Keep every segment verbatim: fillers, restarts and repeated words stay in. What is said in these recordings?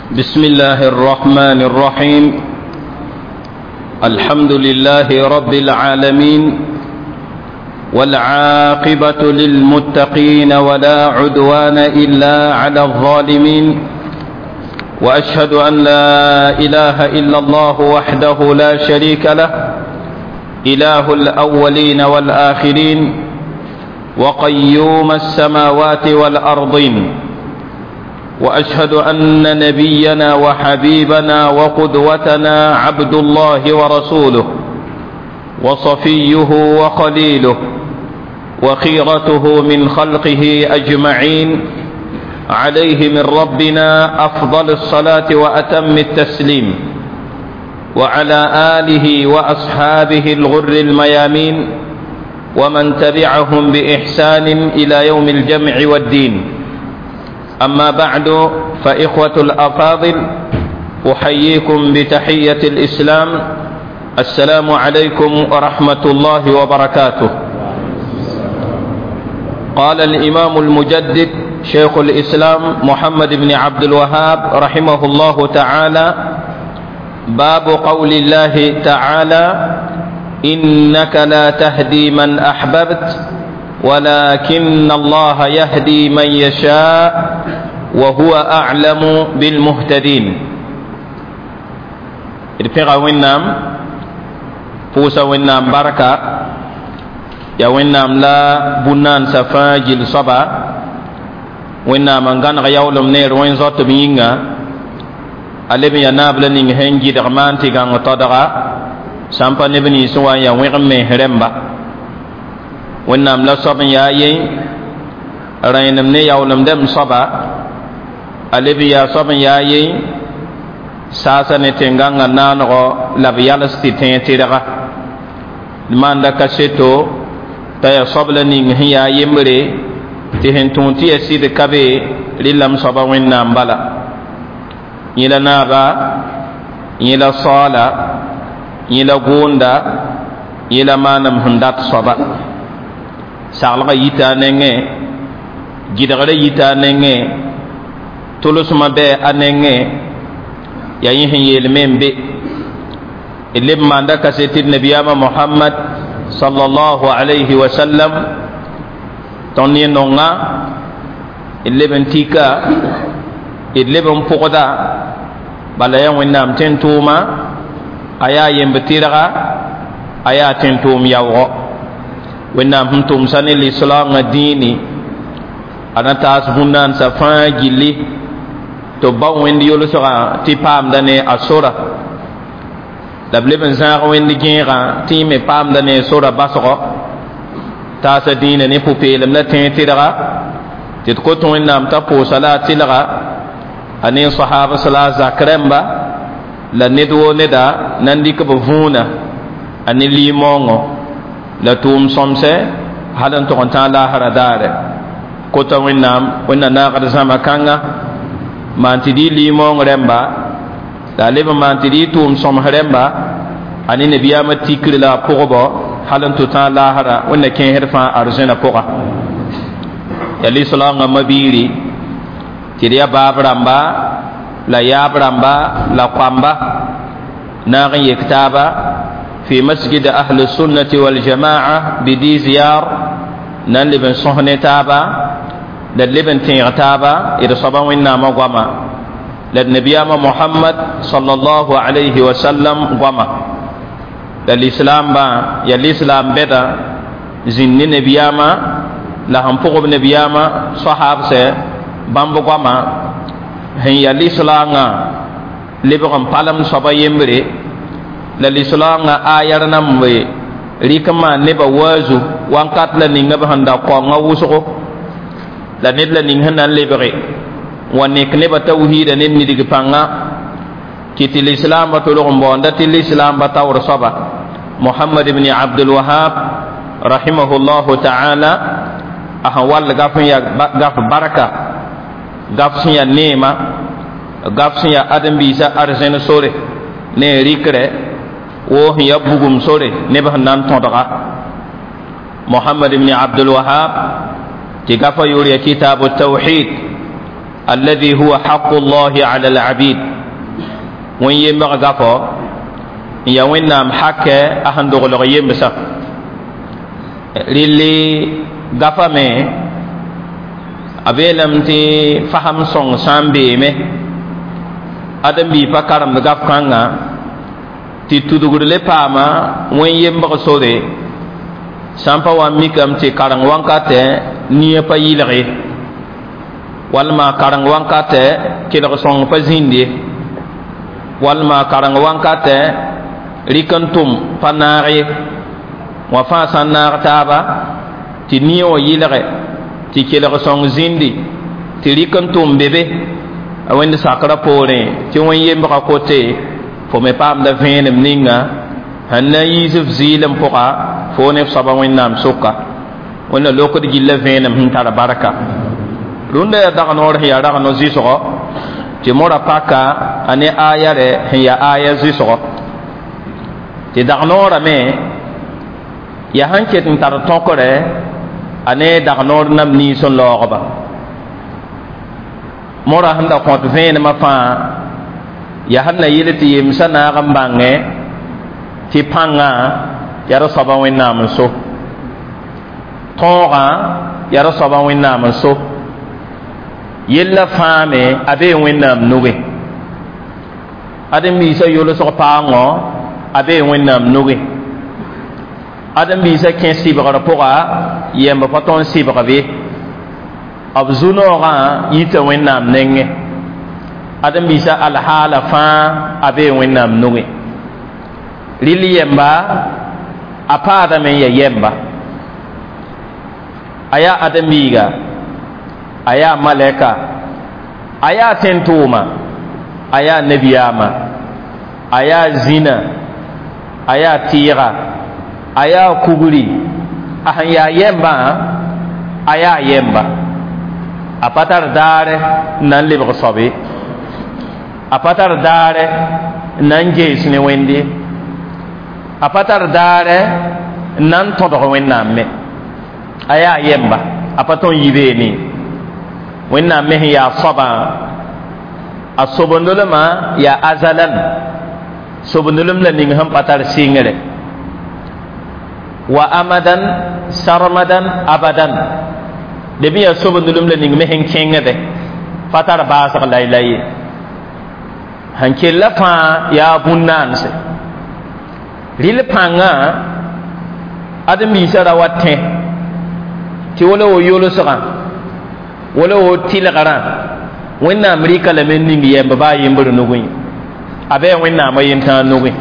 بسم الله الرحمن الرحيم. الحمد لله رب العالمين، والعاقبة للمتقين ولا عدوان إلا على الظالمين، وأشهد أن لا إله إلا الله وحده لا شريك له، إله الأولين والآخرين، وقيوم السماوات والأرضين. وأشهد أن نبينا وحبيبنا وقدوتنا عبد الله ورسوله، وصفيه وخليله، وخيرته من خلقه أجمعين، عليه من ربنا أفضل الصلاة وأتم التسليم، وعلى آله وأصحابه الغر الميامين، ومن تبعهم بإحسان إلى يوم الجمع والدين. أما بعد، فإخوة الأفاضل، أحييكم بتحية الإسلام. السلام عليكم ورحمة الله وبركاته. قال الإمام المجدد شيخ الإسلام محمد بن عبد الوهاب رحمه الله تعالى: باب قول الله تعالى: إنك لا تهدي من أحببت ولكن الله يهدي من يشاء وهو أعلم بالمهتدين. إرفع وينام فوسا وينام بركة يا وينام لا بنان سفاجل صبا وينام أنغان غيولم نير وين زوت بينغا ألبي ينابل نين هنجي درمان تيغان تدغا سامبا نبني سوا يا ويغمي هرمبا wẽnnaam la soab n yaa yen rãynem ne yaoolem dɛm soaba a leb n yaa soab n yaa yen saasa ne tẽngãngã naanegɔ la b yals tɩ tẽ tɩrga d maanda kaseto t'a yaa soab la ning sẽn yaa yembre tɩ sẽn tũud tɩ yaa sɩd ka be rɩlame soaba wẽnnaam bala. yẽla naaba, yẽla saoala, yẽla goonda, yẽla maanam sẽn dat soaba. saglga yita nengẽ, gɩdgrã yita nengẽ, tʋlsmã bɩ a nengẽ, yaa yẽ sẽn yeelme n be. d leb n maanda kaset tɩ d nabiyaamã mohamad sallallahu alayhi wa sallam tõnd ne nonga d leb n tika, d leb n pʋgda, bala yaa wẽnnaam tẽn-tʋʋma, a yaa yemb tɩrga, a yaa tẽn-tʋʋm yaoogɔ. wẽnnaam sẽn tʋmsa ne lislaamã dĩini a na taas bũn-naansã fãa gilli tɩ b ba wẽnd yolsgã tɩ paamda ne a sora, la b leb n zãag wẽnd gẽegã tɩ yẽ me paamda ne a sora basgɔ. taasa dĩinã ne pʋ-peelem la tẽ tɩrga tɩ d kot wẽnnaam t'a pʋʋsa la a tɩlga a ne sahaabs la a zak rẽmba la ned woo neda na n dɩk b vũuna a ne limoongo la tʋʋm sõmsɛ hal n tʋg n tãag laasra daare. kota wẽnnaam wẽnna naagd zãma kãnga maan tɩ dɩ limoong rẽmba la a leb n maan tɩ dɩ tʋʋm sõms rẽmba a ne nabiyaamã tikr la a pʋgbɔ hal n tʋ tãag laasra wẽnna kẽesd fãa arzẽnã pʋga. yaa lislaamã mabiiri tɩ d yaa baab rãmba la yaab rãmba la koamba naag n yek taaba في مسجد أهل السنة والجماعة بدي زيار نان لبن صهن تابا لبن تيغ تابا إذا صبا وإنا مغوما للنبي محمد صلى الله عليه وسلم غوما للإسلام با يا الإسلام بدا زن نبي ما لهم فوق نبي ما صحاب سي بامبو غوما هي الإسلام لبن بالم صبا يمري la lislaamã ayar nambe rɩkmã nebã waazu wãnkat la ninga b sẽn da kaoongã wʋsgo la ned la ning sẽn na n lebge wa nek nebã tawhiidã ned nidg pãnga tɩ tɩ lislaambã tolg n baoonda tɩ lislaambã taoor soaba mohamad ibn abdulwahab rahimahullahu taala a sẽn wall gaf n yaa gaf barka, gaf sẽn yaa neema, gaf sẽn yaa ãdem-biisã arzẽn sore ne rɩkrɛ wo sẽn yaa bugum sore neb sẽn na n tõdga. mohamad ibn abdulwahab tɩ gafa yoor yaa kitabu tawhid الذي هو حق الله على العبيد وين يمبغ غفو يا وين نام حق أهندو غلغ يمبسا للي غفا مي أبيلم تي فهم سون سامبي مي أدم بي فكرم غف كانا تي تدغر لپاما وين يمبغ سوري سامپا واميكم تي كارن وانكاتي نيپا يلغي walma karang wankate kelg sõng pa zĩnde walma karang wankate rɩk-n-tʋm pa naag ye wã fãa sã n naag taaba tɩ nia wã yɩlge tɩ kelg sõng zĩndi tɩ rɩk-n-tʋm be be a wẽnd sakrã poorẽ tɩ wẽn yembga kote fo me paamda vẽenem ninga sãn na n yiis f zɩɩlem pʋga fo ne f soaba wẽnnaam sʋka wẽnna lokd gilla vẽenem sẽn tara barka runda ya daga noor ya daga no zɩsgɔ tɩ mora paka a ne aayare sẽn ya aaya zɩsgɔ tɩ dag noorame ya sãn ket n tar tõkre a ne dag noor nam niis n laoogba mora sẽn da kõt vẽenemã fãa ya sẽn na yɩl tɩ yemsã naag n bãnge tɩ pãngã ya d soaba wẽnnaam n so tõogã ya d soaba wẽnnaam n so yella faame abe wẽnnaam nuge adem-biisã yolsg paangõ abe wẽnnaam nuge adem-biisã kẽ sɩbgr pʋga yemb pa tõnd sɩbg be b zu-noogã yita wẽnnaam nengẽ adem-biisã alhaala fãa abe wẽnnaam nuge rɩl yemba a paadame n ya yemba a yaa adem-biiga aya malaka aya tentuma aya nabiyama aya zina aya tira aya kuburi ahan ya yemba aya yemba apatar dare nan lebg sobe apatar dare nan jees ne wende apatar dare nan todgo wennamme aya yemba apaton yibeni wẽnnaam me sẽn yaa soabã a sobendolmã yaa azalan sobendolm la ning sẽn pa tar sɩngre wa amadan sarmadan abadan de bɩ yaa sobendolm la ning me sẽn kẽngde pa tar baasg layla ye sẽn kella fãa yaa bũn-naanse rɩl pãngã adem-biisã ra wa tẽ tɩ wala wo yolsgã wala wo tilgrã wẽnnaam rɩka lame ning yɛmb baa yembr nugẽ a bɩ wẽnnaamã yentãag nugẽ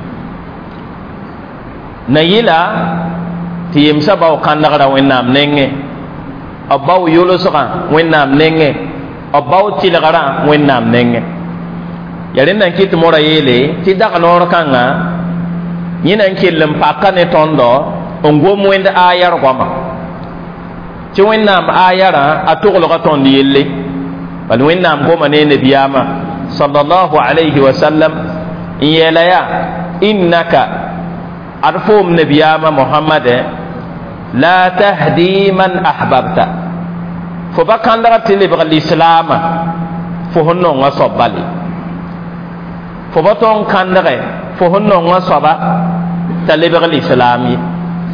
na yɩla tɩ yemsã bao kãndgra wẽnnaam nengẽ b bao yolsgã wẽnnaam nengẽ b bao tilgrã wẽnnaam nengẽ ya rẽ nan kɩt mora yeele tɩ dag noor kãngã yẽ na n kell n paka ne tõndo n gom wẽnd aayar goama tɩ wẽnnaam aayarã a toglga tõnd yelle bal wẽnnaam goma ne nabiyaamã sallallahu alayhi wa sallam n yeela yaa innaka ad foom nabiyaamã mohammade la tahdi man ahbabta fo ba kãndga tɩ lebg lislaamã fo sẽn nongã soab bale fo ba tõnd kãndge fo sẽn nongã soaba t'a lebg lislaam ye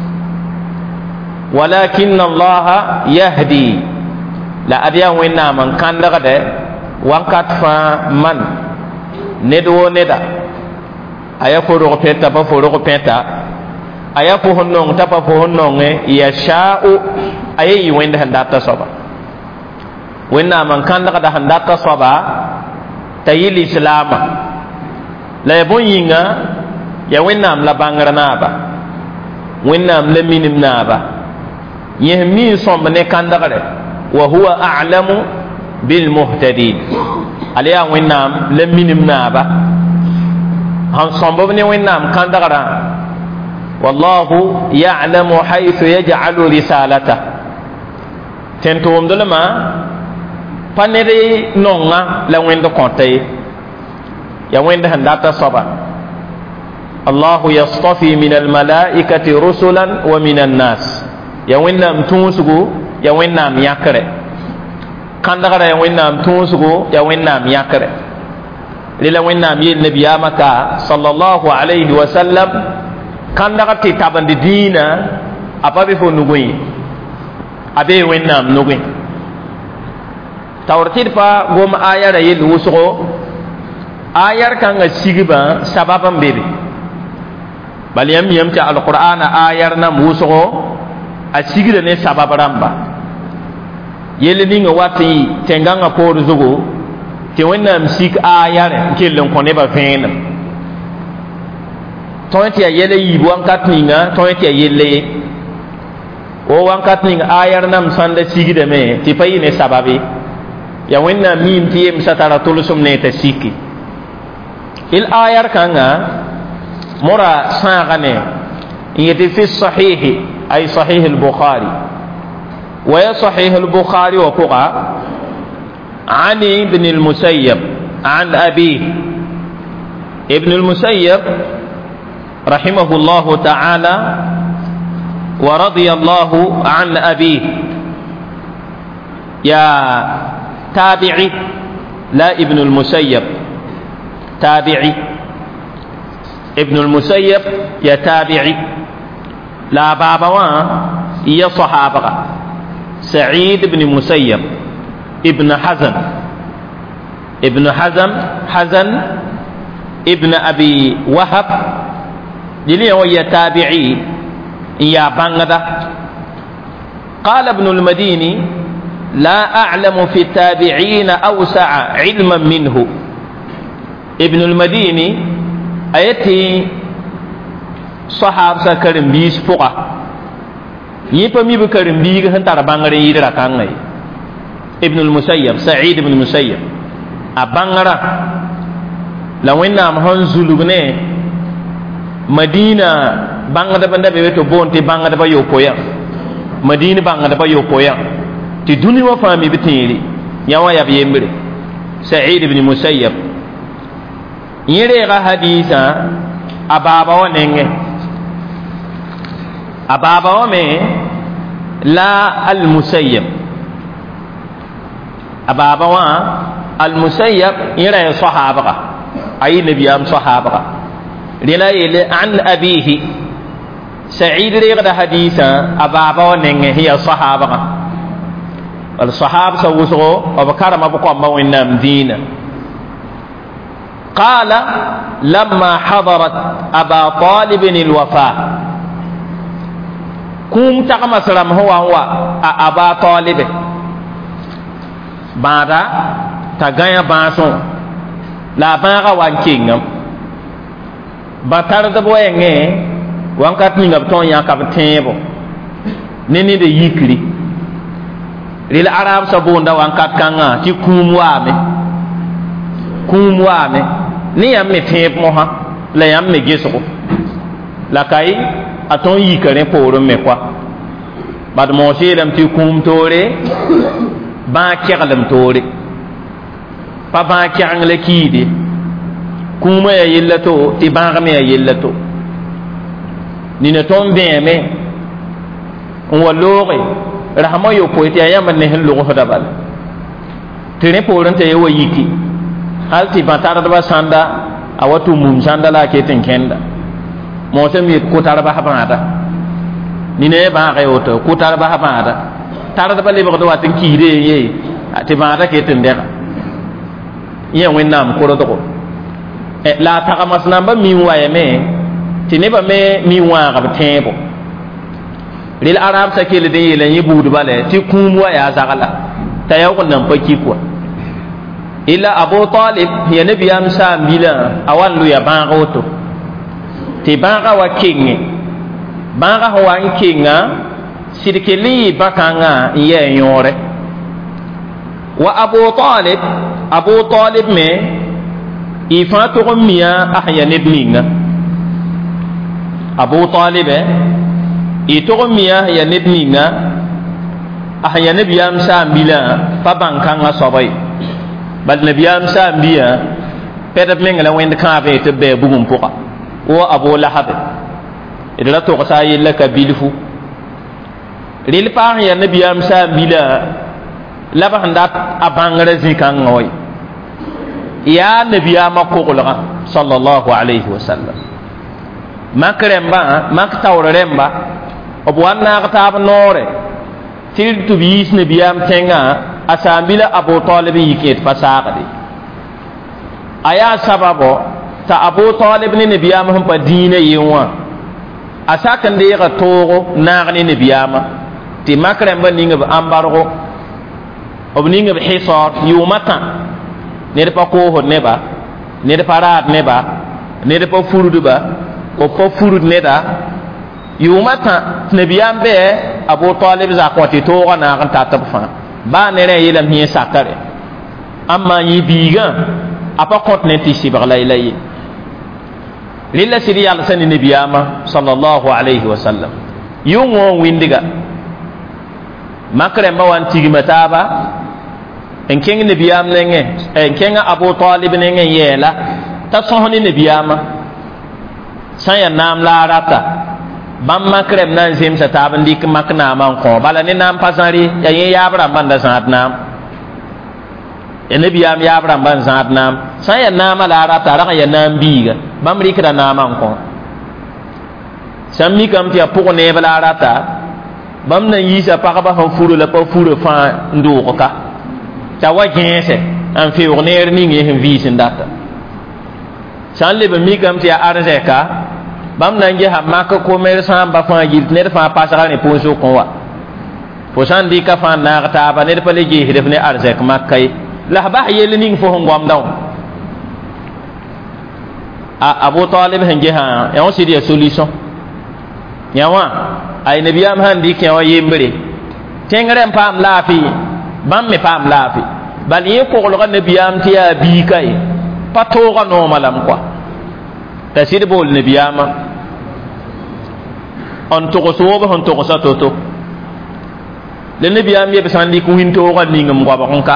ولكن الله يهدي لا أديا وينا من كان لغده وانكات فا من ندو ندا أيا فروق بيتا فروق بيتا أيا فهنون تبا فهنون يشاء أيا وين هنداتا صبا وينا من كان لغده هنداتا صبا تيل الإسلام لا يبون ينغا يا وينا ملا بانغرنابا وينا ملا مينم نابا يهمي صوم من كندغره وهو أعلم بالمهتدين عليها وينام لم ينمنابا هم صوم وينام كندغره والله يعلم حيث يجعل رسالته تنتوم دلما panere nonga la wendo konte ya wendo handata soba الله يصطفي من الملائكة رسلا ومن الناس ya wẽnnaam tũusgu ya wẽnnaam yãkre kandagara ya wẽnnaam tũusgo ya wẽnnaam yãkre rela wẽnnaam yeel nabiyaamã ka sallallahu alayhi wa sallam kãndg tɩ tabend dĩinã a pa be fo nugẽ a bee wẽnnaam nugẽ taoor tɩ d pa gom aya ra yell wʋsgo ayar kãngã sigbã sabab n be be bal yãmb yãmb tɩ alqur'ana ayar nam wʋsgo a sigra ne sabab rãmba yell ninga wat tɩ tẽngãngã poor zugu tɩ wẽnnaam sik ayare n kell n kõ nebã vẽenem tõe tɩ yaa yɛla yiib wãnkat ninga tõe tɩ yaa yella ye o wãnkat ning ayar nam sãnda sigdame tɩ pa yɩ ne sababe ya wẽnnaam miim tɩ yemsã tara tʋlsem ne t'a siki il ayar kãngã mora sãaga ne n yetɩ fi sahihi ay sahih al-bukhari wa ya sahih al-bukhari wa pʋga عن ابن المسيب عن أبيه ابن المسيب رحمه الله تعالى ورضي الله عن أبيه يا تابعي لا ابن المسيب تابعي ابن المسيب يا تابعي لا بابا يا صحابة سعيد بن مسيب ابن حزن ابن حزم حزن ابن أبي وهب للي هو تابعي يا بانغدا قال ابن المديني لا أعلم في التابعين أوسع علما منه ابن المديني أيتي صحاب سكرم بيس فقه يبمي بكرم بيغ هنتار بانغري يدرا كانغي ابن المسيب سعيد بن المسيب أبانغرا لو إنهم هنزلوغني مدينة بانغدا بندا بيوتو بونتي بانغدا بيوبويا مدينة بانغدا بيوبويا تدوني وفامي بتيري يوا يا بيمبري سعيد بن المسيب يريغا حديثا أبابا وننغ أبابا ومي لا المسيب أبابا وان المسيب يرى صحابة أي نبيام صحابة للا عن أبيه سعيد ريغد حديثا أبابا وننغ هي صحابة الصحابة سوسغو وبكرم بقوم وإنام دين قال لما حضرت أبا طالب الوفاة كوم تقمسرم هو هو أبا طالب بعد تغيا باسون لا باغا وانكينغم باتار دبو ينغي وانكات نيغا بتون ياكاب تيبو نيني دي يكري ريل عرب سبوندا وانكات كانغا تي كوم وامي كوم وامي ni yam me tẽeb mosã la yãmb me gesgo la kay a tõnd yikã rẽ poorẽ me koa bad moos yeelame tɩ kũum toore bãa keglem toore pa bãa kẽgeng la kiide kũumã yaa yella to tɩ bãag me yaa yella to nina tõnd bẽeme n wa looge rasmã yopoe tɩ yaa yãmb ne sẽn logsda bala tɩ rẽ poorẽ t'a ya wa yiki hal tɩ bãtardbã sãnda a wa tʋ mum sãnda la a ket n kẽnda moosem yet kʋtarbã bãada nina ya bãaga ye woto kʋtarbã bãada tardbã lebgd wat n kiisde ye tɩ bãada ket n dɛga yẽ wẽnnaam kʋrdgo la a tagmas nambã min wayame tɩ nebã me min wãagb tẽebo rel arabsã keld n yeela yẽ buudbã lɛ tɩ kũum wa yaa zagla t'a yaoog n nan pa kik wa illa Abu Talib ya nabiyam saam bila awan lu ya bãag woto tɩ bãagã wa kenge bãagã sẽn wa n kenga sɩd kell n yɩ bã-kãngã n yɛ yõore wa Abu Talib Abu Talib me y fãa tog n mia a sẽn ya neb ninga Abu Talib y tog n mia a sẽn ya neb ninga a sẽn ya nabiyam saam bila pa bãn-kãngã soaba ye bal nabiyam saambiya pɛdb meng la wẽnd kãabe tɩ b bɩ bugum pʋga wo Abu Lahab d ra togsa a yella ka bilfu rel paag ya nabiyam saambila la ba handa abangara zikan ngoy ya nabiyama kokolga sallallahu alaihi wasallam makremba mak tawremba obwanna qtab nore til tubis nabiyam tenga asambila abu talib yiket fasaqdi aya sababo ta abu talib ni nabiyam hum pa dina yewa asakan de ga togo naagni nabiyama ti makremba ninga ambargo obninga hisar yumata ne pa ko ho neba ne pa raat neba ne pa furudu ba o pa furud neda yumata nabiyam be abu talib za ko ti togo na kan ta tabfa ba ne re yelam hi sakare amma yi biga apa kot ne ti sibagla ilayi lilla siri yalla sani nabiyama sallallahu alaihi wasallam yungo windiga makre mawan tigi mataba en kengi nabiyam nenge en kenga abu talib nenge yela ta sohoni nabiyama saya nam la rata bam makre nan zim sa taban dik makna man ko bala ni nam pasari ya ye yabra banda sanat nam ya nabiyam yabra ban sanat nam saya nama la rata ra ya nam biga bam rikra naman ko sammi kam ti apu ne bala rata bam na yisa pa ba han furu la pa furu fa ndo ko ka ta wa gense an fi orner ni ngi hen visin data san le ba mi kam ti arze ka bam na nge ha makko ko mer sam ba fa yit ne fa pa sa ne ponso ko wa fo san di ka fa na ta ba ne pa le je hidef ne arze ka makkay la ba yel ni fo ngom daw a abu talib hanje ha ya wasi dia solution yawa ay nabiyam han di ke wa yembre tengre pam lafi bam me pam lafi bal yi ko lo nabiyam ti ya bi kai pato ga no malam kwa tasir bol nabiyama on to ko so ba on to ko sa to to le nabiyam ye besan di ko hinto ga ningam kwa ba konka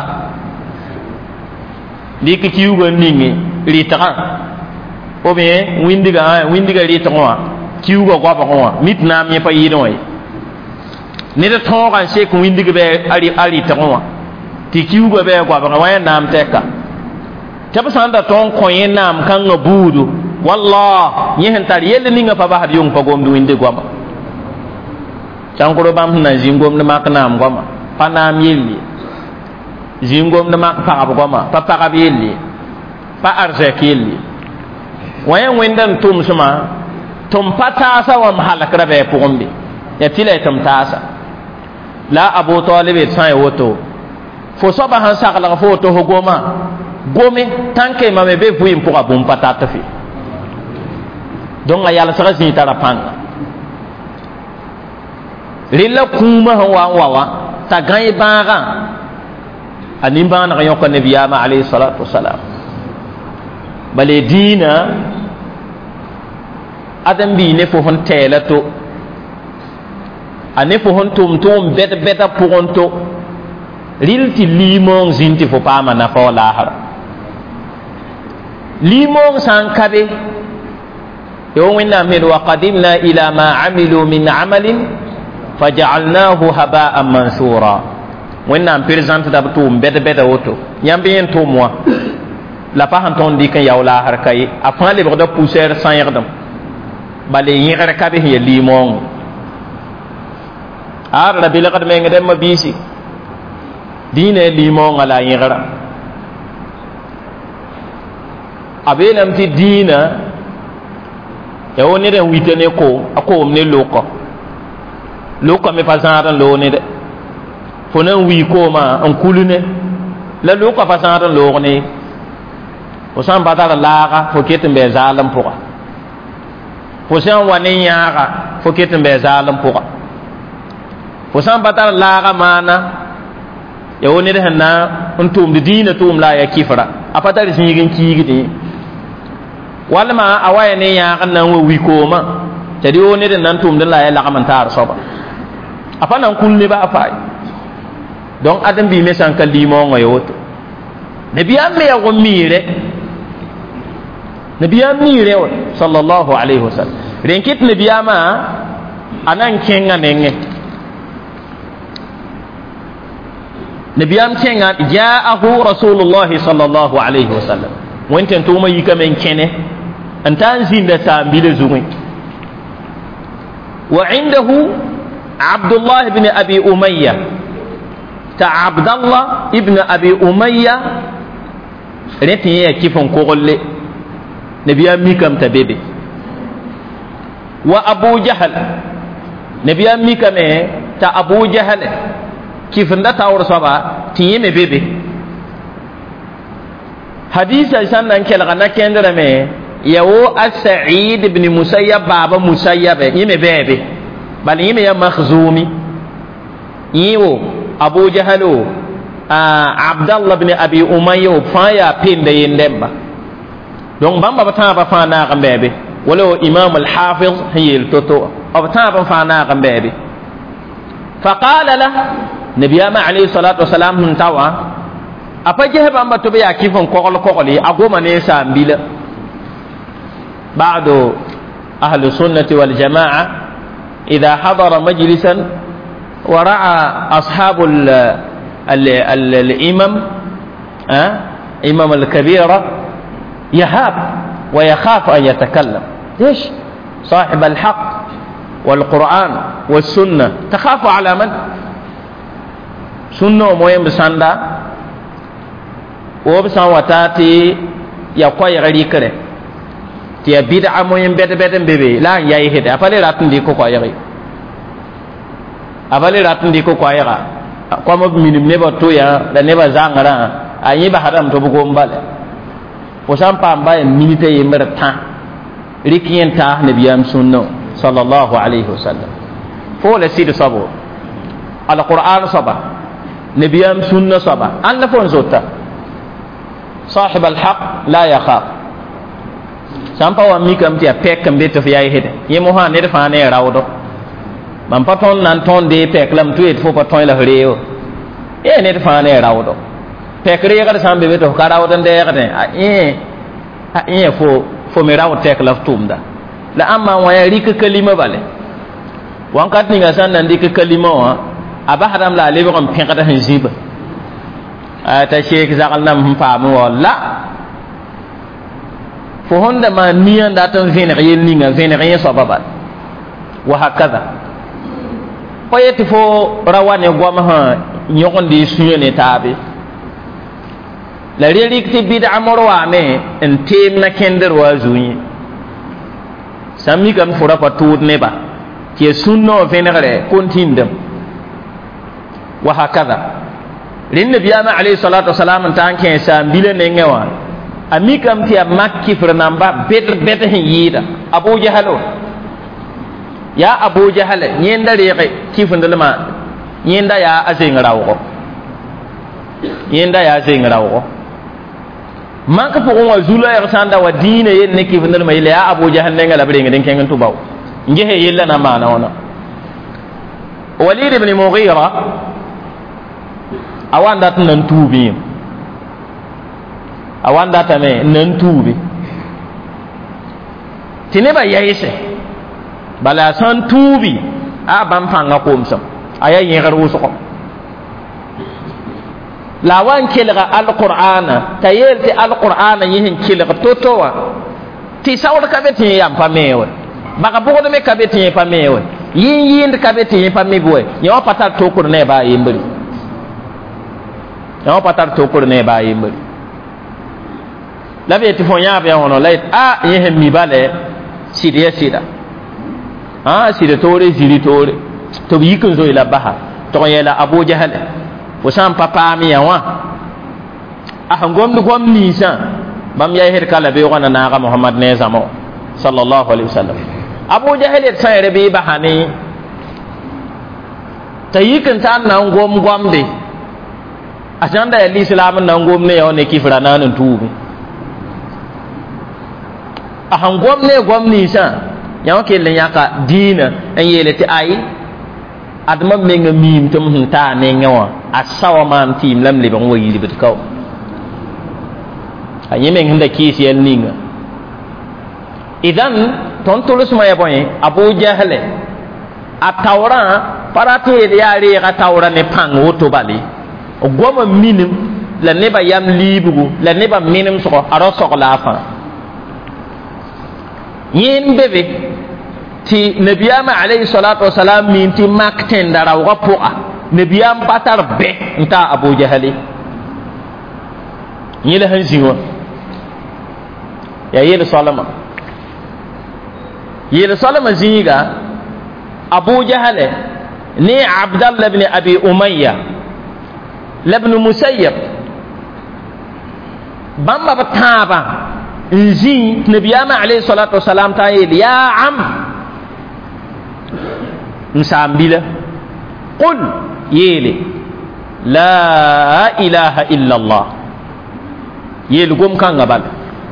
di ki kiu ga ningi ri ta o bien windiga windiga ri tonwa kiugo gwa ba kwa mit nam ye pa yinoy ne de ton kan se ko windiga be ali ali tonwa ti kiugo be gwa ba wa nam teka tab sanda ton ko yen nam kan no budu wallah yehen tar yelle ninga pa ba har yung pa gom du windi gwa ba chankoro bam na jingom de mak nam gwa ma pa nam yelli jingom de mak pa gwa ma pa pa ga yelli pa arze yelli wayan wendan tum suma tum patasa wa mahalakra be pugombe ya tila tum tasa la abu talib sai woto fo soba han sakala fo to hogoma gome tanke mame be fuim pour abum patata fi donc ayala sara sin tarapanga lilla kuma wa wa wa ta gai baga animba na yoko nabiyama alayhi salatu wassalam bale dina adam bi ne fo hon telato ane fo hon tum tum bet beta puronto rilti limon zinti fo pama na fo lahar limon sankabe yo winna min wa qadimna ila ma amilu min amalin faj'alnahu haba'an mansura winna present da tum bet beta woto yambe en to moi la pa han ton di kan yawla har kay afan le bodo pousser sans yerdam balé yigre ka be ye limon ar la bil qad me ngem ma bisi dine limon ala yigra abelam ti dina e woni de witene ko ako ne loko loko me fasaran lo ne de fonan wi ko ma an kulune la loko fasaran lo ne o san badala laga fo ketin be zalam puka fo san wani yaga fo ketin be zalam puka fo san badala laga mana ya woni de hanna untum de dina tum la ya kifra apata ri singin kigidi walma awaya ne yaga nan wo wi ko ma tadi woni de nan tum de la ya laga man tar soba apa nan kulne ba afai donc adam bi me san kalimo ngoyoto nabi amme ya gomire nabiya mire sallallahu alaihi wasallam renkit nabiya ma anan kenga nenge nabiyam kenga ja'ahu rasulullah sallallahu alaihi wasallam wenten to mai kamen kene antan zinda ta bile zuwi wa indahu abdullah ibn abi umayya ta abdullah ibn abi umayya reti ya kifon kogolle nabiyam mikam ta bebe wa abu jahal nabiyam mikame ta abu jahal kifnda tawr soba tiyeme bebe hadisa sannan kelga na kendra me yawo as-sa'id ibn musayyab baba musayyab yeme bebe bal yeme ya makhzumi yiwo abu jahalo abdallah ibn abi umayya fa ya pinde yendemba donc bamba bata ba fa na kan bebe wala imam al-hafiz hiyel toto abata ba fa na kan bebe faqala la nabiyama alayhi salatu wasalam hun tawa apa jehe bamba to be yakifon kokol kokoli agoma ne sa mbila ba'du ahli sunnati wal jamaa idha hadara majlisan wa ra'a ashabu al imam imam al kabira yahab wa yakhaf an yatakallam ليش صاحب الحق والقرآن والسنة تخاف على من sunno moyen bisanda wo bisan watati ya koy gari kare ti bid'a moyen bede bede bebe la yayi hede apale ratun di ko koy gari apale ratun di ko koy ga ko mo minim ne ba to ya da ne ba zangara ayi ba haram to bugo mbale o sampa mbaye minite yimber ta rikiyen ta nabiyam sunno sallallahu alaihi wasallam fo la sid sabo alquran saba نبيام سنة صبا أنا فون زوتا صاحب الحق لا يخاف سامبا وامي كم تيا بيك كم بيت في أي هيد يموها نرفانه راودو من بطون نانتون دي بيك لم تويت فو بطون لهريو إيه نرفانه راودو بيك ريغر سامبي بيتو كاراودن دي غدن إيه إيه فو فو مراود تيك لفتوم دا لا أما ويا ريك كلمة بالي وانكات نيغاسان ننديك كلمة aba hadam la lebe kom pekata hin ziba ata sheik zakal nam faamu wala fo honda ma niyan da tan vene yen ninga vene yen so babal wa hakaza oyeti fo rawane goma ha nyokondi sunyene tabe la reli ti bid'a morwa me en tem na kender wa zunyi sami kam fura pa tour ne ba ti sunno vene gare kontindem وهكذا للنبي عليه الصلاة والسلام تان كان سامبيل نينغوا أميكم تيا مكي فرنامبا بيت بيت هيدا أبو جهل يا أبو جهل يندا ريقي كيف ندلما يندا يا أزين راوغو يندا يا أزين راوغو ما كفوكم وزولا يرساندا ودين ين كيف ندلما يا أبو جهل نينغا لبرينغ دين كينغ توباو نجيه يلا نمانا هنا وليد بن مغيرة awan dat nan tubi awan dat me nan tubi tineba yayse bala san tubi a bam fanga komsam aya yegar wuso la wan kelga alqur'ana tayelti alqur'ana yihin kelga totowa ti sawda kabeti yam pamewe baka bogo me kabeti pamewe yin yin kabeti pamewe yo patar tokur ne ba yimbri non patar tokur ne ba yimbri la be ti fonya be hono lait a yehem mi bale sidia sida ah sida tore ziri tore to bi kun zo ila baha to yela abu jahal o sam papa mi yawa a hangom du gom ni sa bam ya her kala be wana na ga muhammad ne zamo sallallahu alaihi wasallam abu jahal et sayre be bahani tayikan tan na gom gom de asanda ya islam na ngom ne yone kifra nan tubi a hangom ne gom ni sa yaw ke le yaka dina en yele ti ay adma menga mim tum ta ne ngawa asawa man tim lam le ban wayi libet kaw ayi men hinda kisi el ninga idan ton tulus maya boy abu jahle a tawra parate ya re ga tawra ne pang woto bali goma minim la neba yam libugu la neba minim so aro so la fa yin bebe ti nabiyama alayhi salatu wassalam min ti makten dara wa poa nabiyam patar be nta Abu Jahali yele hanziwa ya yele salama yele salama zinga Abu Jahal ni Abdullah ibn Abi Umayya ibn Musayyab bamba bataba nzi nabiyama alayhi salatu wassalam ta yele ya am nsambila qul yele la ilaha illa Allah yele gom kanga bal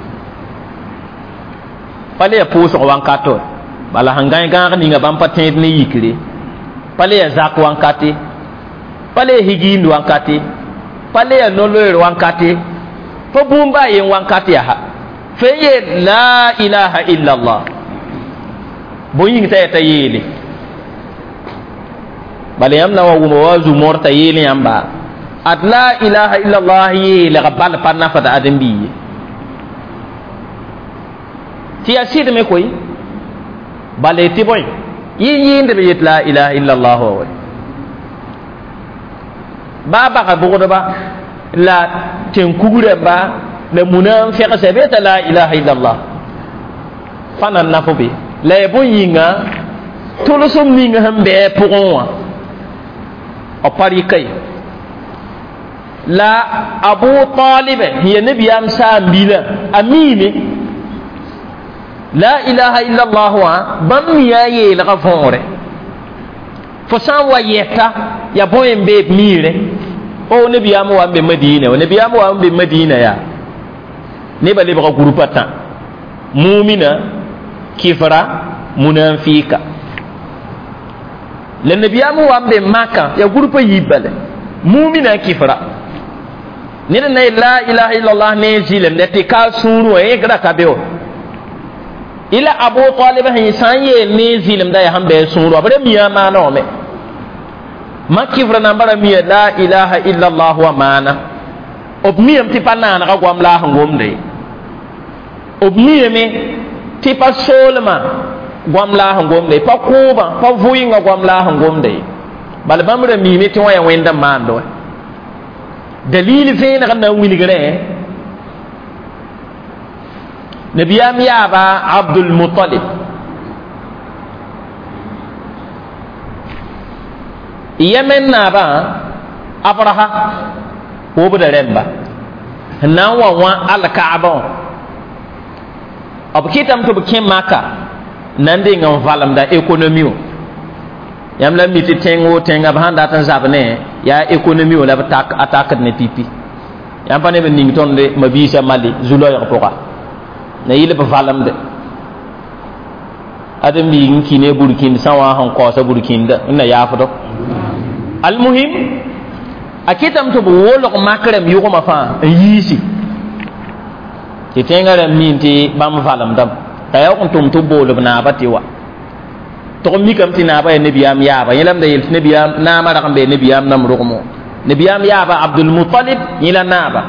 pale ya puso wankato bala hangai ga ni nga bam patin ni yikri pale ya zak wankati pale higi ndu wankati pale ya nolor wankati fo bumba yin wankati ya feye la ilaha illa Allah boyin ta ta yele bale yamna wa wazu morta yele yamba at la ilaha illa Allah yele gabal panna fata adambi ti asid me koy bale ti boy yin yin de yit la ilaha illa Allah wa baba ka bugo ba la ten kugure ba le munan fi qasabata la ilaha illa Allah fanan nafobi le bo yinga tulusum ninga hambe pugonwa o pari kay la Abu Talib hiya nabiyam sa mbila amini la ilaha illa Allah wa bam ya ye la gafore fo san wa yeta ya boyen be mire o nabiyam wa be Madina o nabiyam wa be Madina ya ne bale ba grupata mu'mina kifra munafika le nabiyam wa be Makka ya grupa yibale mu'mina kifra ne na la ilaha illa Allah ne zilem ne te ka suru e gra ka bewo ila Abu Talib hin sanye ne zilem da ya hambe suru abare miya ma no me makifra na bara miya la ilaha illa Allah wa mana obmiyam ti panana ka gwam la ngomde obmiyeme ti pa solma gwam la ngomde pa kuba pa vuinga gwam la ngomde bal bamre mi me ti waya wenda mando dalil fe na kan winigre nabiyam yaba Abdul Muttalib yemen na ba Abraha ko da remba na wa wa al-Kaaba abkitam to bikin Maka nan de ngam valam da economy yam la miti tengo tenga bahanda tan zabne ya economy wala batak attaque ne pipi yam pa ne ben ning ton de mabisa Mali zulo ya poka na yile ba valam de adam bi ngi ne burkin sawa han ko sa burkin da ina ya fado al muhim akitam to bo wolo makrem yugo ma fa yisi ti tenga minti bam valam dam tayaw kun tum to bolo na batiwa to mi kam tina ba nabiyam yaba yelam da yel nabiyam na ma rakam be nabiyam nam ruqmo nabiyam yaba Abdul Muttalib yila naba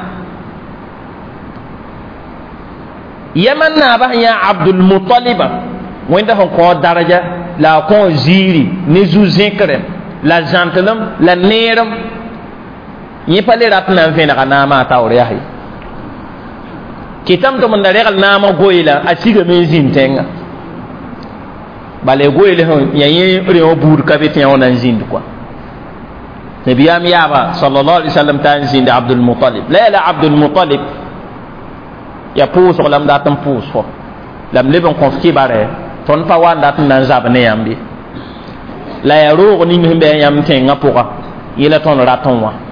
yaman naba ya Abdul Muttalib wenda hon ko daraja la ko ziri ni zu zikrem la jantalam la neram yi pale ratna fe na na ma tawre yahi kitam to man dare na ma goyila asiga men zintenga bale goyile hon yayi rewo bur kabete on an zind quoi nabiyam yaba sallallahu alaihi wasallam tan zind Abdul Muttalib la la Abdul Muttalib ya pous lam da tam pous fo lam lebon konfki bare ton pa wanda tan nan zabne yambi la ya ro ni himbe yam tenga poka yela ton raton wa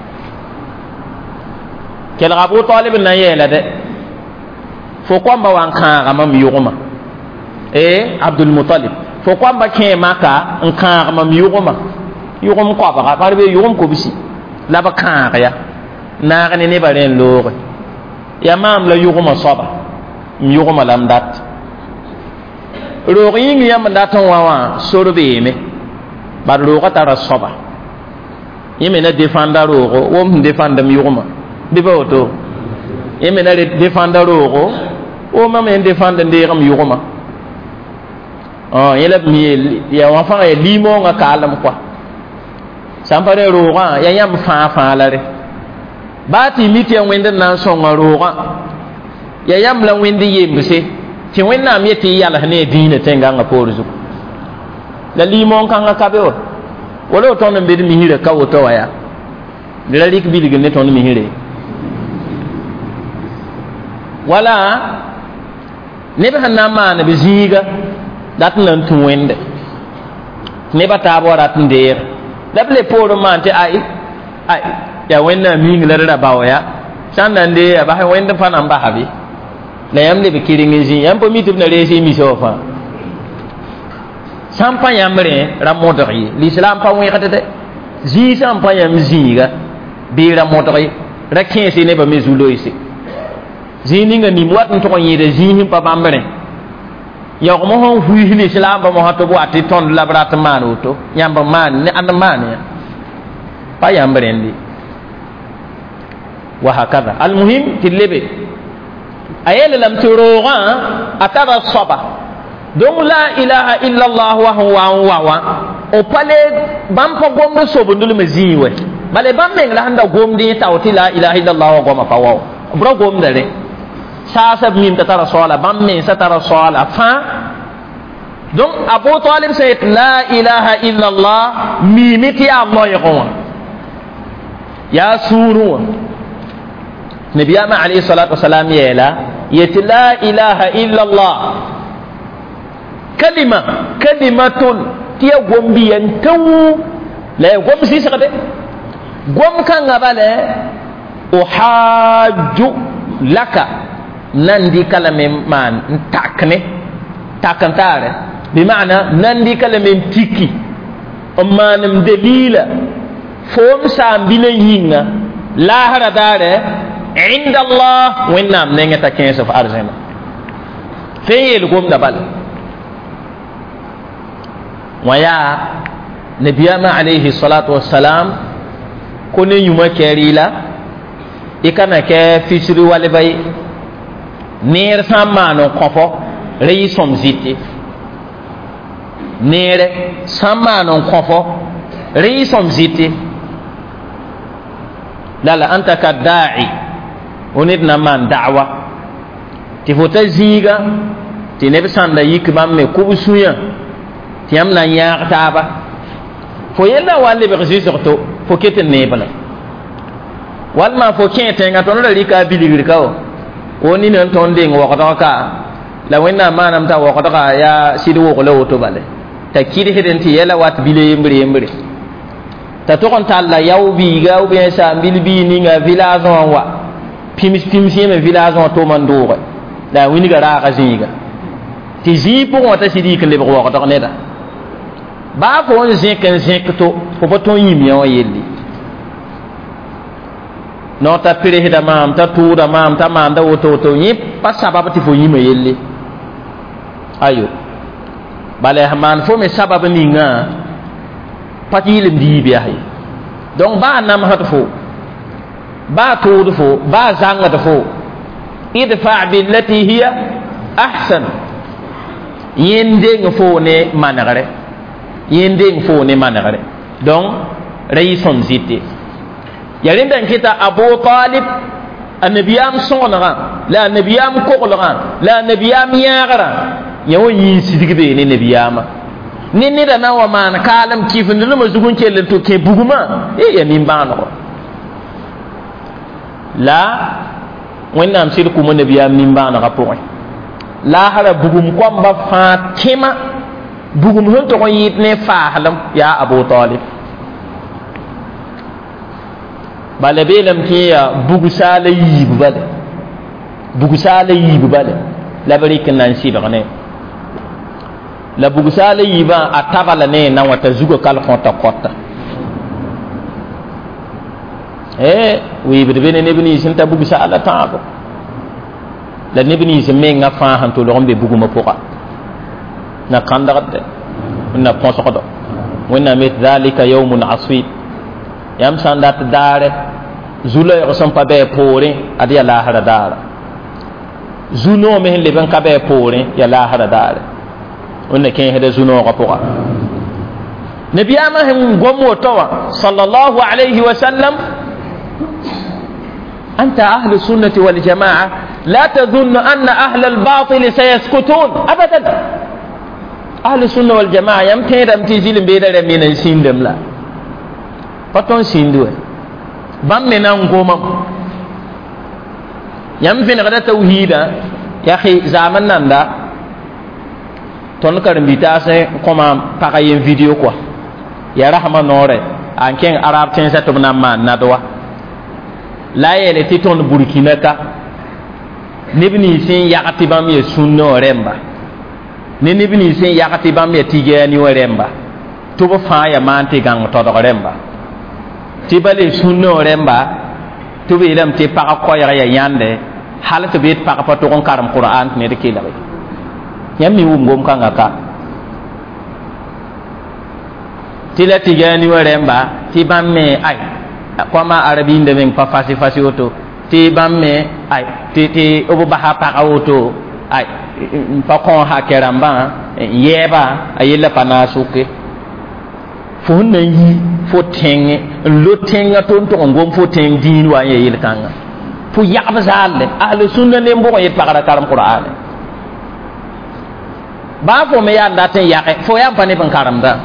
kel Abu Talib na yela de fo kwamba wan kan mam yuguma e Abdul Muttalib fo kwamba ke Maka en kan mam yuguma yugum ko ba ka be yugum ko bisi la ba kan ya na ne ne bare lo ya mam la yuguma soba yuguma lam dat ro yin yam daton wa wa sorbe me bar ro ka tara soba yeme na defanda rogo wo m defanda mi yoma bi ba woto yeme na defanda rogo o ma men defanda de ram yoma ah yela mi ya wa fa e limo nga kalam kwa sampare rogo ya yam fa fa la re ba ti mi ti wende nan so nga rogo ya yam la wende yemse ti wenna mi ti yalla ne diine tenga nga porzu la limo kan nga kabe o wala ton be mi hire ka woto waya dira lik bilig ne ton mi hire wala ne ba na ma na biziga dat nan tu wende ne ba ta bo rat ndeer dable poro mante ai ai ya wenna mi ngala da bawaya sanda nde ba ha wende fa nan ba habi la yam le be kiringi ji yam po mi tib na resi mi sofa sampa yamre ramodri l'islam pa wi khate ji sampa yam ziga bi ramodri rakin si ne ba mezulo isi ji ninga ni mwat nto ko yede ji him pa bambre ya ko mo hon hu l'islam ba mo hato bo ati ton labrat manu to yamba man ne and man ya pa yambre ndi wa hakada al muhim tilebe ayel lam turuga atara saba donc la ilaha illa allah wa huwa wa wa o pale bam pa gomdo sobo ndul me ziwe bale bam meng la handa gomdi tawti la ilaha illa allah wa goma pa wa bro gomdare sa sab mim tara sala bam men sa tara sala fa donc abu talib sayt la ilaha illa allah mimiti allah yaqwa ya suru nabiyama alayhi salatu wassalam yela yati la ilaha illa allah kalima kalimatun tiya gombi yantawu la gom si sakade gom kan ngabale uhajju laka nandi kalame man takne takantare bi maana nandi kalame tiki ammanam dalila fom sambina yinga lahara dare inda allah winnam nengata quinze of arjana feyel gom dabal waya nabiyama alayhi salatu wassalam kone yuma kerila ikana ke fisri wale bay ner samano kofo reyi som ziti nere samano kofo reyi som ziti lala anta ka da'i onit na man da'wa ti fota ziga ti nebe sanda yikbam me kubusuya tiam na yaag taaba fo yella walle be xisirto fo keten nebala walma fo kete nga ton la rika biligir kawo woni non ton ding wa ko ka la wenna manam ta wa ko ka ya sidi wo ko lawo to bale ta kidi heden ti yella wat bile yembre yembre ta to kon talla yawbi ga ou bien sa bilbi ni nga village on wa pimis pimis yeme village on to mandore da wini ga ra ga ziga ti zi pour wata sidi ke le ko ko to neda ba ko on zek zek to ko baton yimi on yelli no ta pire hida mam ta tura mam ta mam da woto to ni pa sabab ti fo yimi yelli ayo bale man fo me sabab ni nga pati lim di bi ay donc ba nam hat fo ba to fo ba zanga to fo idfa billati hiya ahsan yende ngfo ne managare yende fo ne managare donc rayson ziti yarin dan kita abu talib annabiyam sonra la annabiyam koqlra la annabiyam yagara yawo yin sidigbe ne nabiyama ni ni da na wa man kalam kifin dum zugun kelen to ke buguma e ya min bano la wannam sil kuma nabiyam min bano ga point la hara bugum ko ba fatima bugum hon to ko yit ne faalam ya abu talib bale belam ki ya bugu sala yibu bale bugu sala yibu bale la bari kan nan si ne la bugu sala yiba atabala ne na wata zugo kal khota khota eh wi bi bene ne bini sin ta bugu sala taabo la ne bini sin me nga fa han to lo rombe bugu ma poka na kandagat na ponso ko do wonna met zalika yawmun aswib yam sandat dare zula yo son pa be pore adi ya lahara dara zuno me le ban ka be pore ya lahara dare onne ken hede zuno ko poka nabiyama hen gomo towa sallallahu alayhi wa sallam anta ahlu sunnati wal jamaa la tadhunnu anna ahla al batil sayaskutun abadan ahlu sunna wal jamaa yam tedam ti zilim be dare min sindem la paton sinduwe bam menan goma yam fin gada tauhida ya khi zaman nanda ton kar mbita se koma paka yen video quoi ya rahma nore an ken arab ten sa to na man nadwa la yele ti ton burkina ka nibni sin yakati bam ye sunno remba ne nibni sin yakati bam ye tigani remba to bo fa ya man ti gang to do remba ti bale sunno remba to be lam ti paka ko ya yande hal to be paka pa to kon karam qur'an ne de kila yammi wum gom kanga ka tila tigani remba ti bamme ay koma arabi de men pa fasi fasi oto ti bamme ay ti ti obo baha paka oto ay pa kon ha keramba yeba ayela panasuke fo na yi fo tenge lo tenga ton to ngom fo teng din wa ye yel kanga fo yab zalle ahlu sunna ne mbo ye pakara karam qur'an ba fo me ya ndaten yaqe fo yam pane ban karam da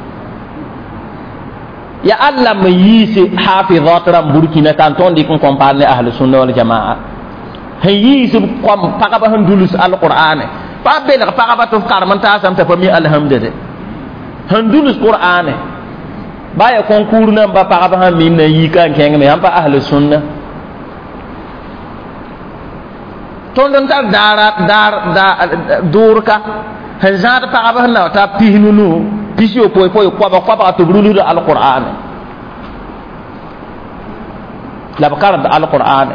ya allah me yisi hafizat ram burkina kan ton di kon compare ahlu sunna wal jamaa hay yisi kom pakaba handulus al qur'an pa be la pakaba to karam ta sam ta fami alhamdulillah handulus qur'an baya concours na ba pa ba min na yi kan keng me am pa ahlu sunna ton don tar dara dar da durka hanzar pa ba na ta pihnunu pisio poy poy kwa ba kwa ba to brulu da alquran la bakar da alquran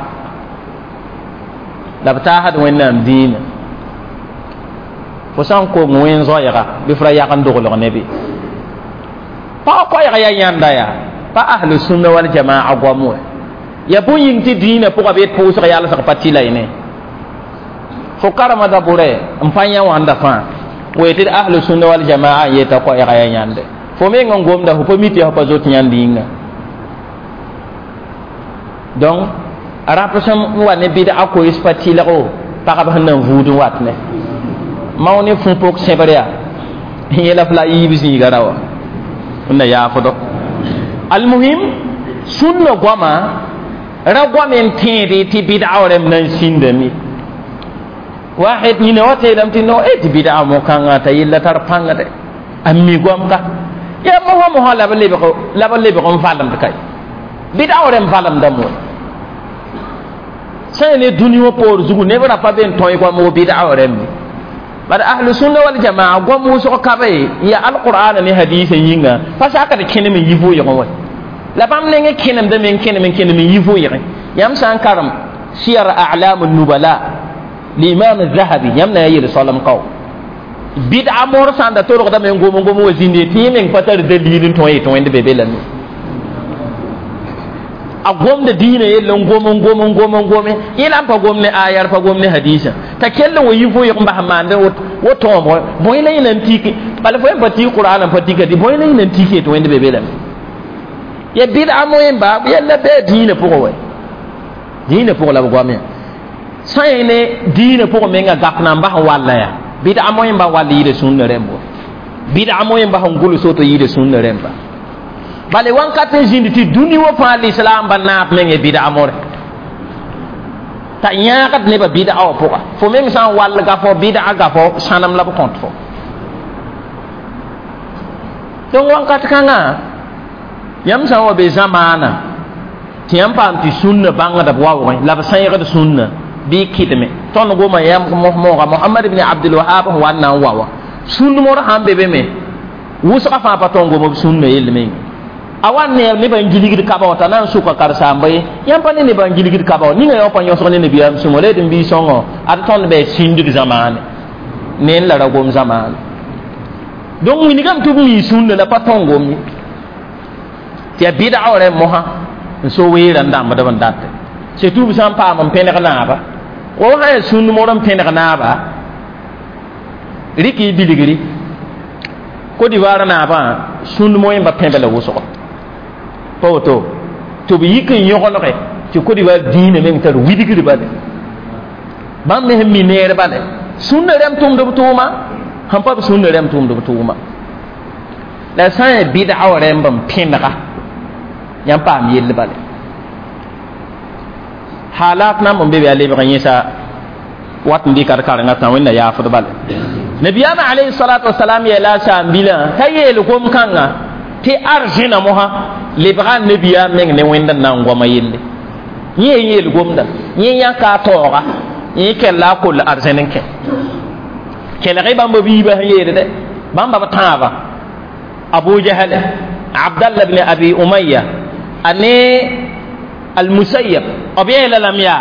la batahad wannan din fo san ko ngwen zoyara bi fra yakan dogolo nabi pa ko ya ya yanda ya pa ahlu sunna wal jamaa gwamu ya bu yinti dina po be po so ya la sa patila ine fo karama da bure mpanya wanda fa wete ahlu sunna wal jamaa yeta ko ya ya yande fo me ngom gom da ko miti ha pa zot nyandinga donc arapa sam wa ne bida ko ispatila ko pa ka ba nan vudu watne mawne fu pok sebria yela fla yibisi garawa na ya fodo almuhim sunna gwama ra gwamen tede ti bid'a rem nan sindami wahid ni no te lam ti no e ti bid'a mo kanga ta yilla tar pangade ammi gwam ka ya mo mo hala ba lebe ko la ba lebe ko falam ta kay bid'a rem falam da mo sai ne duniyo por zugu ne bara pa ben toy ko mo bid'a rem bar ahlu sunna wal jamaa gomu so kabe ya alquran ni hadith yinga fasaka de kenemi yivo yego won la bam ne nge kenem de men kenem kenem yivo yego yam san karam siyar a'lam an-nubala l'imam az-zahabi yam na yir salam qaw bid'a mor sanda toro da men gomu gomu wazinde ti men fatar dalilin to yi to wende bebelan a gomda dina yellon gomon gomon gomon gome ilan pa gomne ayar pa gomne hadisa ta kella wo yifo yiko ba mande wo to mo boy lay nan tiki bala fo en ti qur'an pa tika di boy lay nan tiki to wende bebela ya bid'a mo en ba yalla be dina pour way dina pour la gome sayne dina pour me nga gakna ba walla ya bid'a mo en ba walli de sunna rembo bid'a mo en ba ngulu soto yide sunna remba bale wankate jindi ti duni wo fa l'islam ba naat menge bid'a amore ta nyakat ne ba bid'a o poka fo mem san wal ga fo bid'a ga fo sanam la ba compte fo donc wankate kanga yam san wo be zamana ti yam pam ti sunna banga da wawo la ba sayga da sunna bi kitme ton go ma yam mo mo Muhammad ibn Abdul Wahhab wa nan wawa sunna mo hambe be me wusa fa pa tongo mo sunna yelme awan ne ne ban jiligid kaba ta nan suka karsa mbay yam pa ne ban jiligid kaba ni nga yo pa nyoso ne biyam sumo le dum bi songo at ton be sindu zamane ne la ragom zamane donc ni gam tu mi sunna la patongo mi ti bid'a ore moha so weera ndam da ban datte se tu bisam pa man pene kana ba o ha sun mo ram pene kana ba riki biligiri ko di wara na ba sun mo yamba pembe la woso poto to bi yikin yogono ke ti ko di wa diine men tar widigiri ba de bam me mi neere ba de sunna rem tum do tuma ham pa sunna rem tum do tuma la sa bid'a ore mbam penaka yam pam yel ba de halat na mo be be ale be yesa wat ndi kar kar ngata wonna ya fa bal nabiyana alayhi salatu wassalam ya la sa bila tayel gom kanga ti arjina moha le bra nabiya meng ne wenda na ngoma yelle ye yel gomda ye ya ka toga ye kella ko arjinin ke kela ga bamba bi ba yede de bamba ba taba abu jahal abdullah ibn abi umayya ane المسيب أبيه لم يا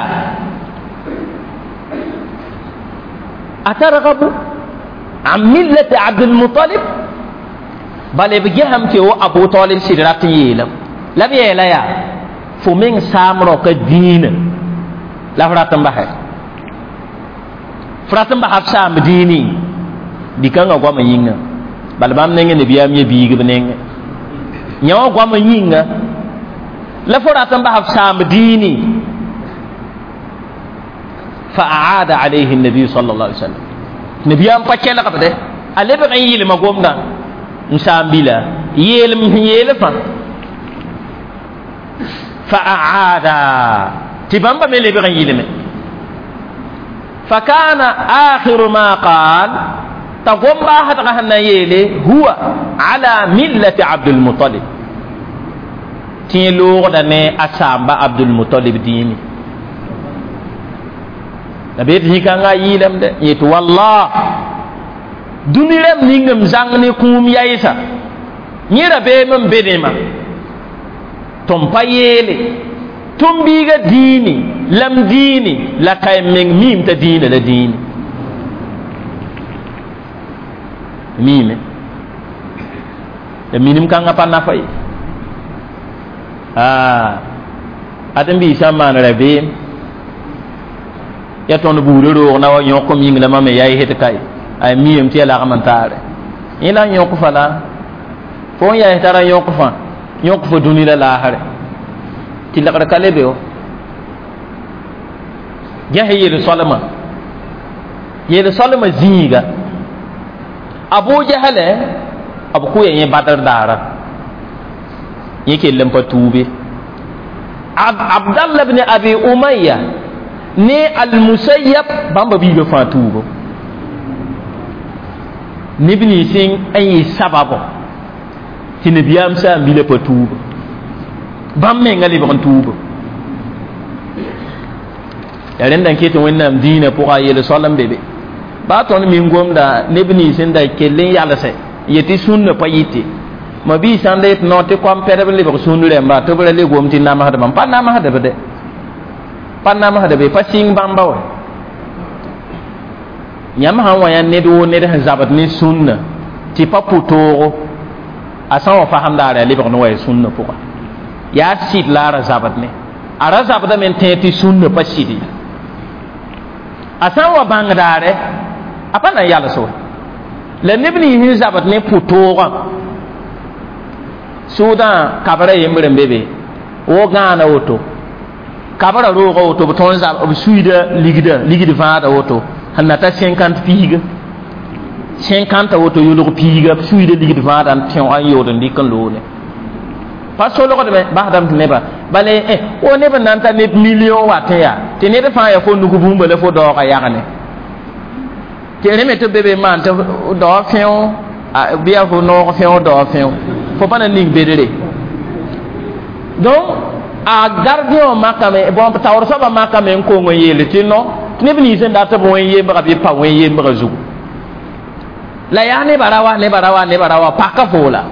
أترغب عن ملة عبد المطلب بل بجهم كيو أبو طالب سيرات يلم لا بيه يا فمن سامرو كدين لا فراتم بحر فراتم بحر سام ديني ديكان أقوى من ينغ بل بام نينغ نبيام يبيغ بنينغ نيو أقوى من ينغ لا فراتم بحف سام ديني فأعاد عليه النبي صلى الله عليه وسلم نبي أم بكلا قبله ألي بقى يلم قومنا نسام بلا يلم يلفا فأعاد تبان بملي بقى يلم فكان آخر ما قال تقوم باحد غهنا يلي هو على ملة عبد المطلب تي لوغ داني اسامبا عبد المطلب ديني نبيت هي كان يلم ده يت والله دنيرم نيغم زانني كوم يايسا نيرا بي من بيدما توم بايلي توم بيغا ديني لم ديني لا كاي من ميم تا دين لا ديني ميم ميم كان غا نافاي ah adam bi sama na rabe ya ton buuro ro na wa nyoko mi ngala mame yayi het kay ay miyem ti la xamantare ila nyoko fala fo yayi tara nyoko fa nyoko fa duni la lahare ti la ka kale be o jahi yel salama yel salama zinga abu jahale abu ku yen badar dara yake lampa tube abdallah ibn abi umayya ne al-musayyab bamba bi ga fatugo nibni sin ay sababu tinibiyam sa bi le patugo bamme ngali bon tugo yaren dan keto wannan dina pour ayele salam bebe ba ton mi ngomda nibni sin da kellen yalla se yeti sunna payiti ma bi sande no te kwam pere le ba sunu le mba to bele le gom tin nama hada pa nama hada bede pa nama hada be pa sing bamba wa nyam ha wa yan ne do ne da zabat ni sunna ti pa puto asan wa faham da le ba no wa sunna pourquoi ya sit la ra zabat ne ara zabat men te ti sunna pa sidi asan wa bang dare apa na yalla so le nibni hin zabat ne puto sudan kabara yembre mbebe o gana woto kabara rogo woto beton za ob suida ligida ligida vaada woto hanata cinquante piga cinquante woto yolo piga suida ligida vaada an tion an yodo ndikan lone paso lo ko de bahdam neba bale eh o neba nanta ne million wate ya te ne fa ya fo nugu bumba le fo do ka yakane te ne meto bebe man to do fion a biya fo no ko fion do fion faut pas ning bedere donc a gardien makame bon tawr so ba makame ko ngoyele tino ne bini sen data bo yeye ba bi pa weye ba zu la ya ne barawa ne barawa ne barawa paka fola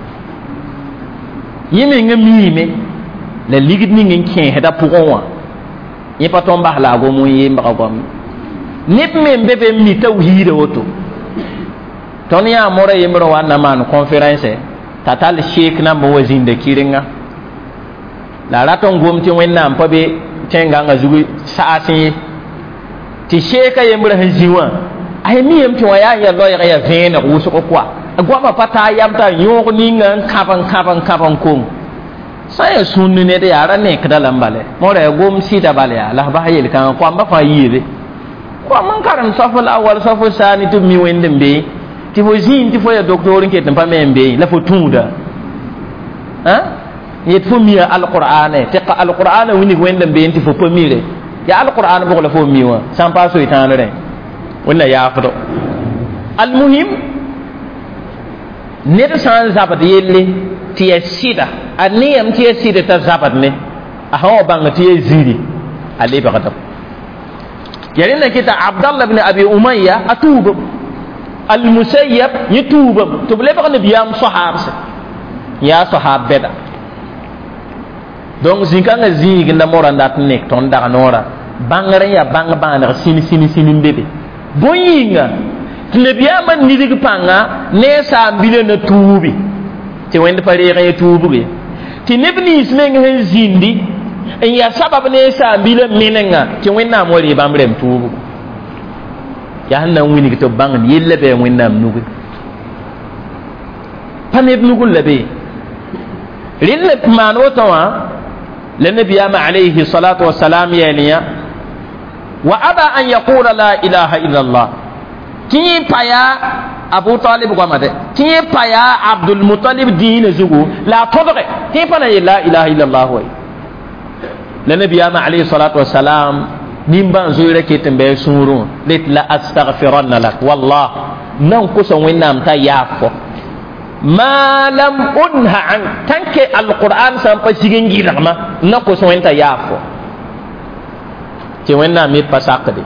yimi ngami me la ligid ni ngin ken heda pourwa yi paton ba la go mo yeye ba go nip me bebe mi tawhid woto ton ya more yimro wana man conférence tatal sheik na mo wazin de kiringa la raton gomti wennam pa be tenga nga zugu saasi ti sheika yembra hajiwa ay miyam ti waya ya lo ya vena wusu ko kwa agwa pata yamta yong ninga kapan kapan kapan kum saya sunni ne de yara ne kada lambale more gom sita bale ya la ba yel kan ko amba fa yire ko man karam safal awal safal sani to mi wende be ti fo jin ti fo ya docteur ke tan pa membe la fo tunda ha yet fo mi alqur'ane te alqur'ane wini wende be ti fo pomire ya alqur'ane bo la fo miwa sans pas so itane wala ya fado almuhim ned san zabat yelle ti sida aniyam ti sida ta zabat ne a hawa banga ti ziri ali bagata yarina kita abdullah ibn abi umayya atub almusayyab yatub to bele bagana biyam sahabs ya sahab beda donc zinkanga zigi na morandat nek ton daga nora bangare ya banga banga sini sini sini bebe boyinga nebiyama nidig panga ne sa mbile na tuubi ti wende pare ga tuubi ti nebni ismenga hen zindi en ya sabab ne sa mbile menenga ti wenna mo ri bamrem tuubu ya hanna wini to bang yelle be wenna nugu paneb nugu labe rille mano tawa le nebiyama alayhi salatu wassalam yaniya wa aba an yaqula la ilaha illa allah ki paya abu talib ko mate ki paya abdul muttalib dine zugu la todre ki pana la ilaha illa allah wa la nabiyama alayhi salatu wassalam nimba zuire ke tembe suru lit la astaghfiranna lak wallah nan kusa winnam ta yafo ma lam unha an tanke alquran sam pa sigin girama na kusa winta yafo ti wenna mi pasakde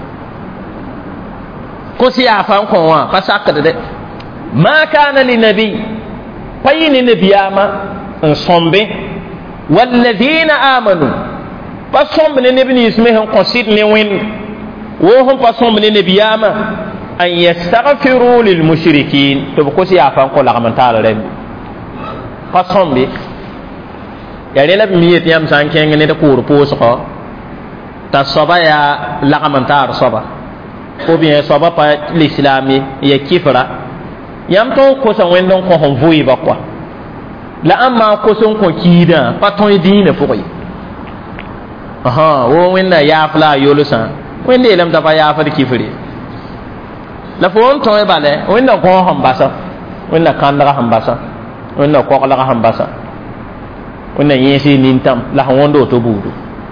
ko siya fan ko wa pasakde de ma kana li nabi payini nabiyama en sombe walladheena amanu pa sombe ne nabi isme hon qasid ne wen wo hon pa sombe ne nabiyama an yastaghfiru lil mushrikin to ko siya fan ko la kamantala rem pa sombe ya rela mi yeti am san kenge ne de ko ro ko ta soba ya lagamantar soba ou bien soba pa l'islami ya kifra yam ton ko sa wendon ko hon vui ba quoi la amma ko son ko kida pa ton dine pour yi aha wo wenda ya fla yolusan wende lam ta pa ya fa kifri la fon ton e bale wenda ko hon basa wenda kandara hon basa wenda ko la hon basa wenda yesi nintam la hondo to budu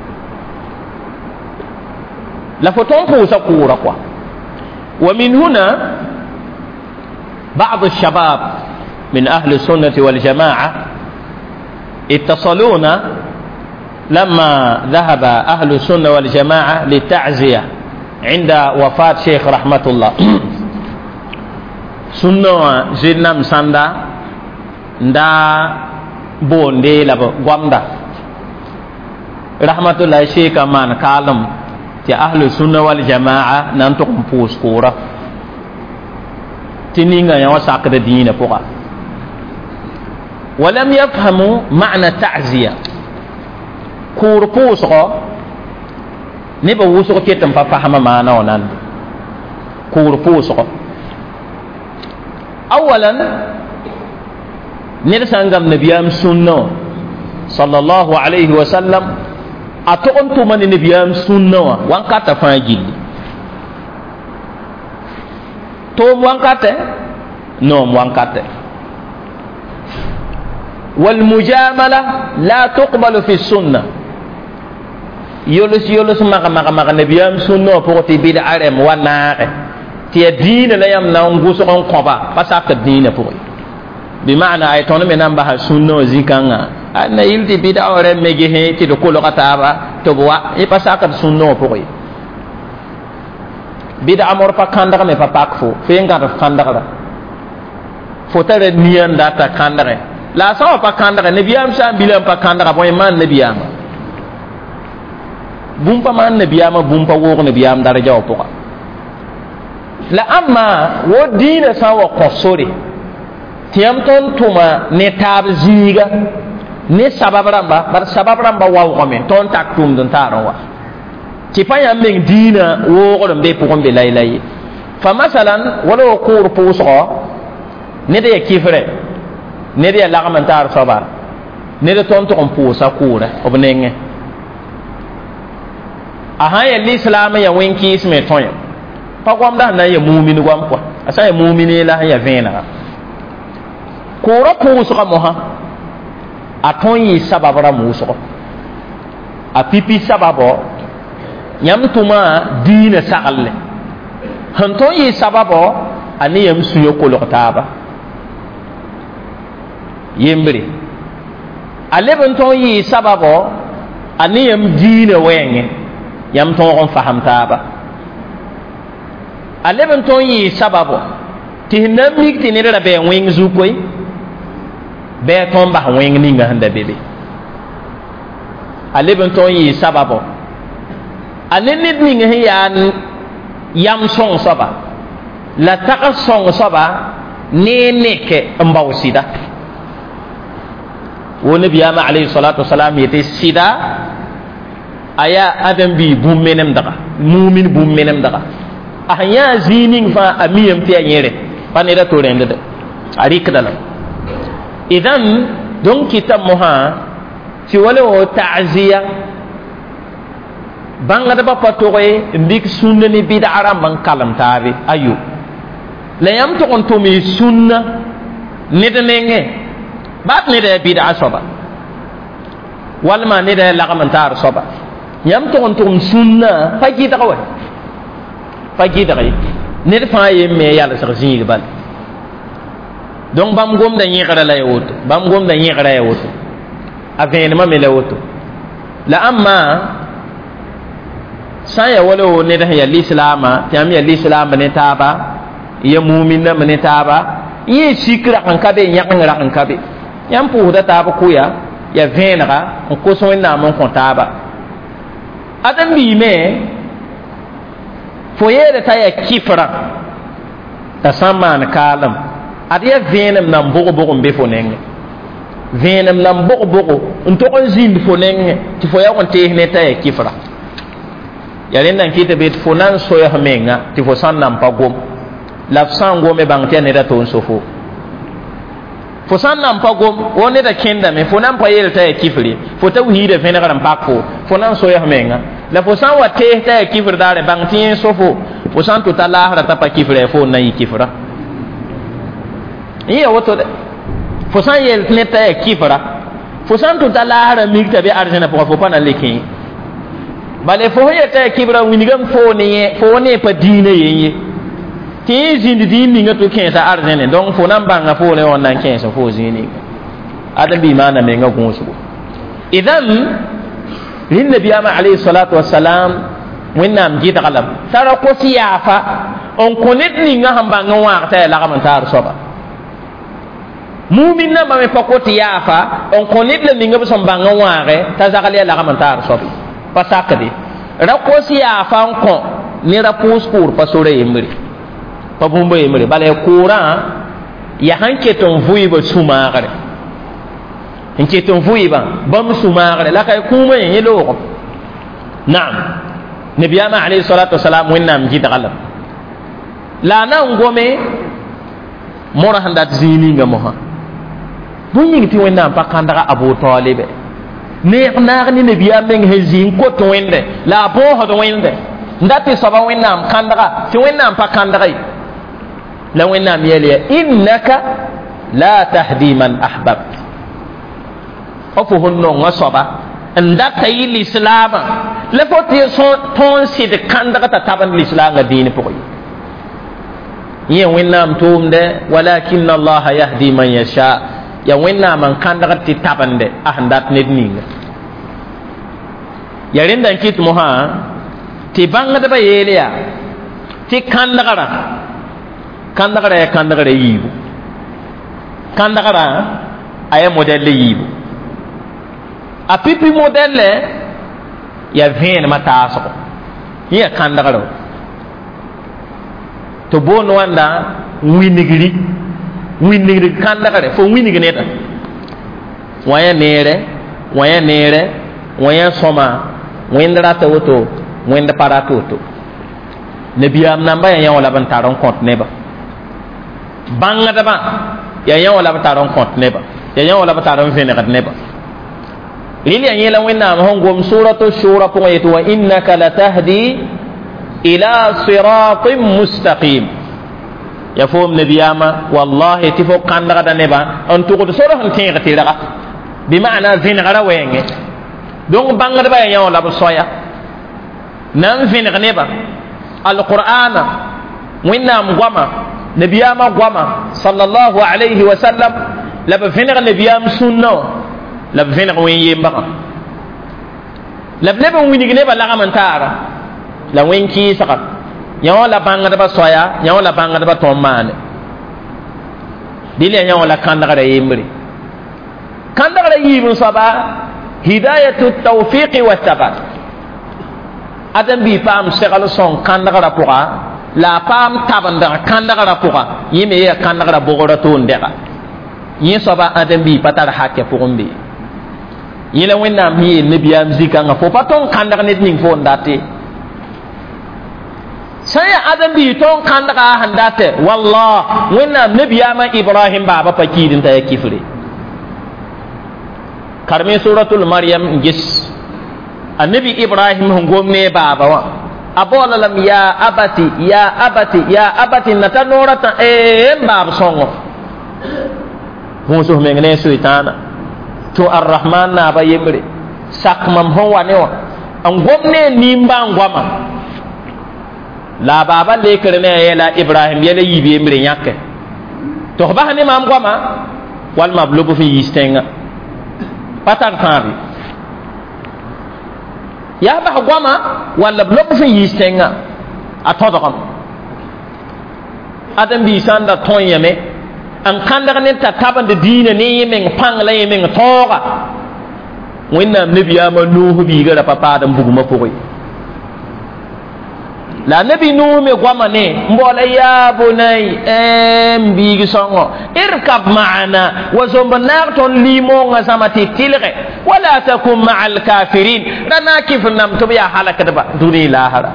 la foton pousa kura kwa ومن هنا بعض الشباب من أهل السنة والجماعة اتصلونا لما ذهب أهل السنة والجماعة للتعزية عند وفاة شيخ رحمة الله سنة جنة مساندا ندا بوندي لبو غامدا رحمة الله شيخ أمان كالم ti ahlu sunna wal jamaa nan to compose kura tininga ya wasaqda dina poka walam yafhamu ma'na ta'ziya kur puso ne ba wuso ke tan fa fahama mana onan kur puso awalan ne sangam nabiyam sunna sallallahu alayhi wa sallam atokon to man ne biyam sunna wa wankata fa gilli to wankate no wankate wal mujamala la tuqbalu fi sunna yolos yolos maka maka maka ne biyam sunna pour te bida arem wanaare ti adina la yam na nguso on koba pasaka dina pour bi maana ay ton me namba sunna zikanga na yilti bida ore mege he ti do kolo kataba to boa e pasaka sunno pour bida amor pa kandara me pa pakfo fe ngata kandara fo tare niyan data kandara la sa pa kandara ne biyam sa bilam pa kandara boy man ne biyam bumpa man ne biyam bumpa wo ne biyam daraja opoka la amma wo dina sa wa qosori tiyam ton tuma ne tab ziga ne sabab ramba bar sabab ramba wa ko men ton tak tum don taron wa ti pa yam meng dina wo ko be pokon be lay lay fa masalan wala ko ko so ne de kifre ne de la commentaire soba ne de ton to on pousa kura obnenge aha ya l'islam ya wenki isme tonya pa kwam da na ya mu'min gwam kwa asa ya mu'mini la ya vena ko ro ko so mo ha aton yi sababara muso a pipi sababo nyam tuma dina sagalle hanton yi sababo ani yam suyo ko loktaba yembre aleben ton yi sababo ani yam dina wenge yam ton on fahamtaba aleben ton yi sababo ti namik ti ne da be weng zukoy be ton ba weng ninga handa bebe aleben ton yi sababo anenit ninga yan yam song saba la taka song saba ne neke mbaw sida wo nabi ya alayhi salatu wassalam yete sida aya adam bi bum menem daga mu'min bum menem daga ahnya zining fa amiyam te nyere panira to rende de ari kadala idan don kitab moha ci wala o ta'ziya banga da ba patoye ndik sunna ni bid'a ram ban kalam tabi ayu la yam to on to mi sunna ne de nenge bat ne de bid'a soba walma ne de la kamantar soba yam to on to sunna fa ki ta ko fa ki ta ne de fa yemme yalla sax zingi bal donc bam gom da ñi xara lay wut bam gom da ñi xara lay wut avenema me lay wut la amma saya wala ne da ya lislama tam ya lislama ne taba ya mu'minna ne taba yi shikra kan kabe nyakan kan kabe yam pu da taba kuya ya venra ko so na mon kon taba adam bi me foyere ta ya kifra ta saman kalam adiya venem nam bogo bogo mbe fonenge venem nam bogo bogo nto on zindi fonenge ti foya kon te ne ta ya kifra yalen nan kita bet fonan soya hamenga ti fo san nam pagom lafsan gome bangte ne da ton sofo fo san nam pagom woni da kenda me fonan pa yel ta ya kifri fo tawhide fe ne garam pakko fonan soya hamenga la fo san wa te ta ya kifri dare bangte sofo fo san to talahra ta pa kifri fo na yi kifra iya woto de fo san yel ne ta ya kifra fo san to talahra mikta be arjana po fo pana lekin bale fo yeta kibra winigam fo ne fo ne pa dine yenye ti zindi dini ngato kensa arjene donc fo nan banga fo ne on nan kensa fo zini adam bi mana me nga gonsu idan lin nabi alayhi salatu wassalam winnam jita qalam tara ko siyafa on konet ni nga hamba nga wa ta la kamantar soba mu'min na ma me pakoti yafa on konet le ni nga so banga wa re ta zakali la kamantar soba pasakade rakosi ya fan ko ni rapos kur pasore emri pa bumba emri bale courant ya hanke ton vuiba sumagare hanke ton vuiba bam sumagare la kay kuma yin lo na'am nabiyana alayhi salatu wassalam winnam jita galam la na ngome mora handat zini ngamoha bunyi ti winnam pakanda Abu Talib ne naag ni nabi ameng hezin ko to wende la bo ho do wende ndati saba wennam kandaga ti wennam pa kandaga la wennam yele innaka la tahdi man ahbabt ofu honno ngasoba ndata yi l'islam le foti son ton si de kandaga ta taban l'islam ga dini pokoy ye wennam tumde walakin allah yahdi man yasha ya wennam man kandaga ti tabande ah ndat ned ninga yaren dan kit moha ti banga da bayele ya ti kandagara kandagara ya kandagara yibu kandagara aya modelle yibu a pipi modelle ya vene mataso ya kandagara to bon wanda winigiri winning kanda kare fo winning neta waya nere waya nere waya soma wendra ta woto wenda parato to nabiyam namba ya wala ban taron compte neba banga da ba ya ya wala ban taron compte neba ya ya wala ban taron venegat neba lili an yela wenna hon gom suratu shura ko yeto wa innaka latahdi ila siratin mustaqim ya fom nabiyama wallahi tifo kanda da neba on to ko sura han tin gati daga bi maana venegara wenge donc banga da ba ya wala ba soya nan veneg neba القرآن وإنام قوما نبيام قوما صلى الله عليه وسلم لبفنغ نبيام سنة لبفنغ وين يمبقى لبنبا وين يغنبا لغا من تارا لوين كي سقط يوم لا بانغ دبا صويا يوم لا بانغ دبا تومان ديلي يوم لا كان دغا يمبري كان دغا يمبري صبا هداية التوفيق والثبات adam bi pam segal son kandagara puka la pam tabanda kandagara puka yime ya kandagara bogora to ndeka yin soba adam bi patar hakke pukumbi yile wenna mi nebiyam zika nga fo paton kandaga net ning fo ndate saya adam bi ton kandaga handate wallah wenna nebiyama ibrahim baba pakidin ta yakifri karmi suratul maryam gis النبي إبراهيم هم قومني بابا أبول لم يا أبتي يا أبتي يا أبتي نتنورة إيه باب صنع هو سوه من سويتانا تو الرحمن نابا يمري ساكمم هو نيو أن قومني نيمبا قوما لا بابا ليكرنا يلا إبراهيم يلا يبي يمري ياك تو بحني مام قوما والمبلوب في يستنغ باتر تابي ya ba gwama wala blob fi yistenga atodo kam adam bi sanda ton yame an kanda ne ta taban de dina ne yemen pang la yemen toga winna nabiya ma nuhu bi gara papa da buguma pokoi la nabi nuhu me gwama ne mbola ya bunay em bi gi songo irkab ma'ana wa zombana ton limo nga samati tilre wala takum ma'al kafirin dana kifnam to ya halaka ba duni lahara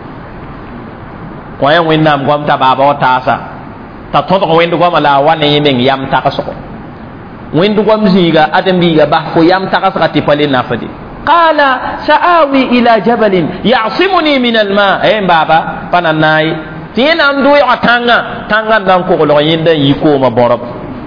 wayan winnam gwam ta baba tasa ta to ko wendu gwam la wane yemen yam takaso wendu gwam ziga adam bi ga ba ko yam takaso ti pale nafadi qala sa'awi ila jabalin ya'simuni min alma eh baba pananai tina ndu ya tanga tanga dan ko lo yinda yiko ma borob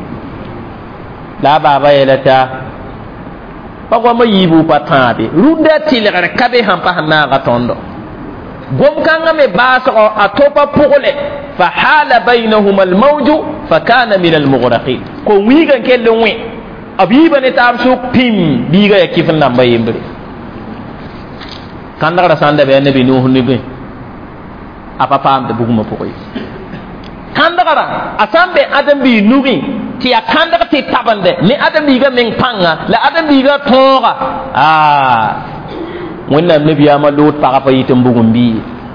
la baba yelata bagwa ma yibu patabe runda tilere kabe hampa hana gatondo gom kanga me baso atopa pugole fa hala bainahuma almawju fa kana min almughraqin ko wiga kelle wi abiba ne tab su pim biga ya kifin namba yimbre kanda ra sanda be nabi nuhu ni be apa pam de buguma pokoy kanda ra asambe adam bi nugi ti akanda ti tabande ni adam bi ga men panga la adam bi ga toga ah wonna nabi ya ma lut para fa yitum bugum bi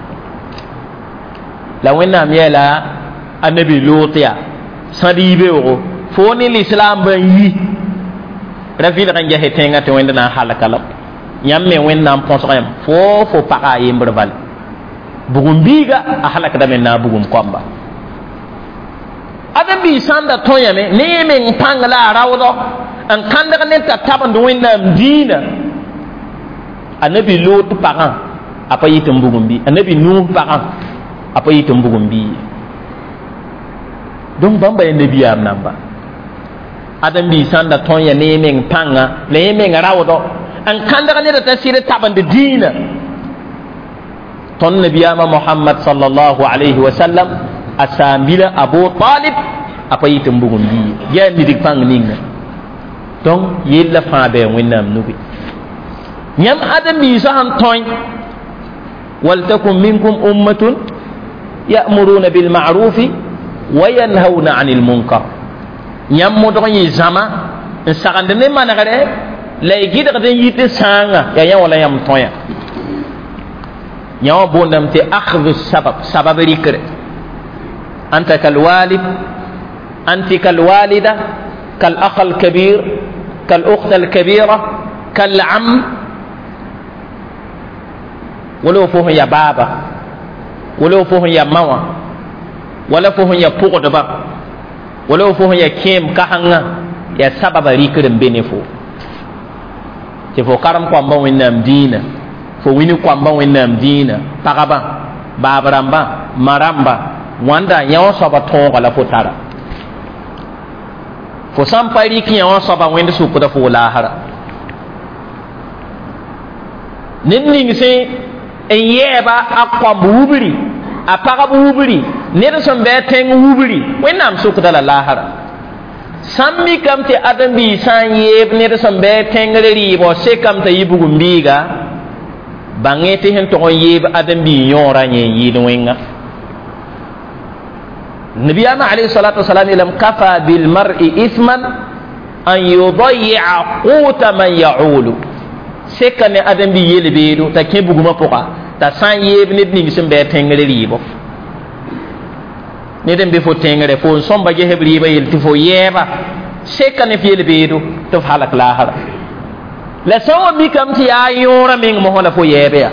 la wonna miela annabi lut ya sadibe o foni l'islam ban yi rafil kan jahe tenga te wenda na halakala nyamme wonna ponso yam fo fo para yimbre val bugum biga a halaka da men na bugum komba adam bi sanda toyame ne men pangala rawdo an kanda ne ta taban do wenda dina annabi lut paran apa yitum bugum bi annabi nuh paran apa yitum bugum bi donc bamba annabi am namba adam bi sanda tonya ne men panga ne men rawdo an kanda ne ta sire taban de dina ton nabiyama muhammad sallallahu alaihi wasallam asambila abu talib apa yitum bugum bi ya ni dik pang ninga donc yella fa be wonnam nubi nyam adam bi sahan toy wal takum minkum ummatun ya'muruna bil ma'ruf wa yanhauna 'anil munkar nyam mo do yi zama sakande ne managare lay gida den yitte sanga ya ya wala yam toya nyaw bondam te akhdhu sabab sabab rikre anta kal walid أنت كالوالدة كالأخ الكبير كالأخت الكبيرة كالعم ولو فوه يا بابا ولو فوه يا ماما ولا فوه يا بوغدبا ولو فوه يا كيم كهانا يا سبب ريكرم بينفو تفو كرم قوام وينام دينا فو وينو قوام وينام دينا تغبا بابرامبا مرامبا wanda yawa soba tonga la fotara fo sampari ki yawa soba wende suku da fo lahara ninning se en yeba akwa bubiri apaka bubiri neda som be teng bubiri wenam suku da lahara sammi kam te adam bi san yeb neda som be tengre ri bo se kam te yibugum biga bangete hen to yeb adam bi yora nye yidwenga نبينا عليه الصلاة والسلام لم كفى بالمرء إثما أن يضيع قوت من يعول سكن أدم بيل بيدو تكيب بغما فوقا تسان يبني بني سن بيتنغري ريبو ندم بفو تنغري فو سن بجه بريبا يلتفو يبا سكن في البيدو تفحلك لاهر لسوا بكم تي آيورا من مهولا فو يبا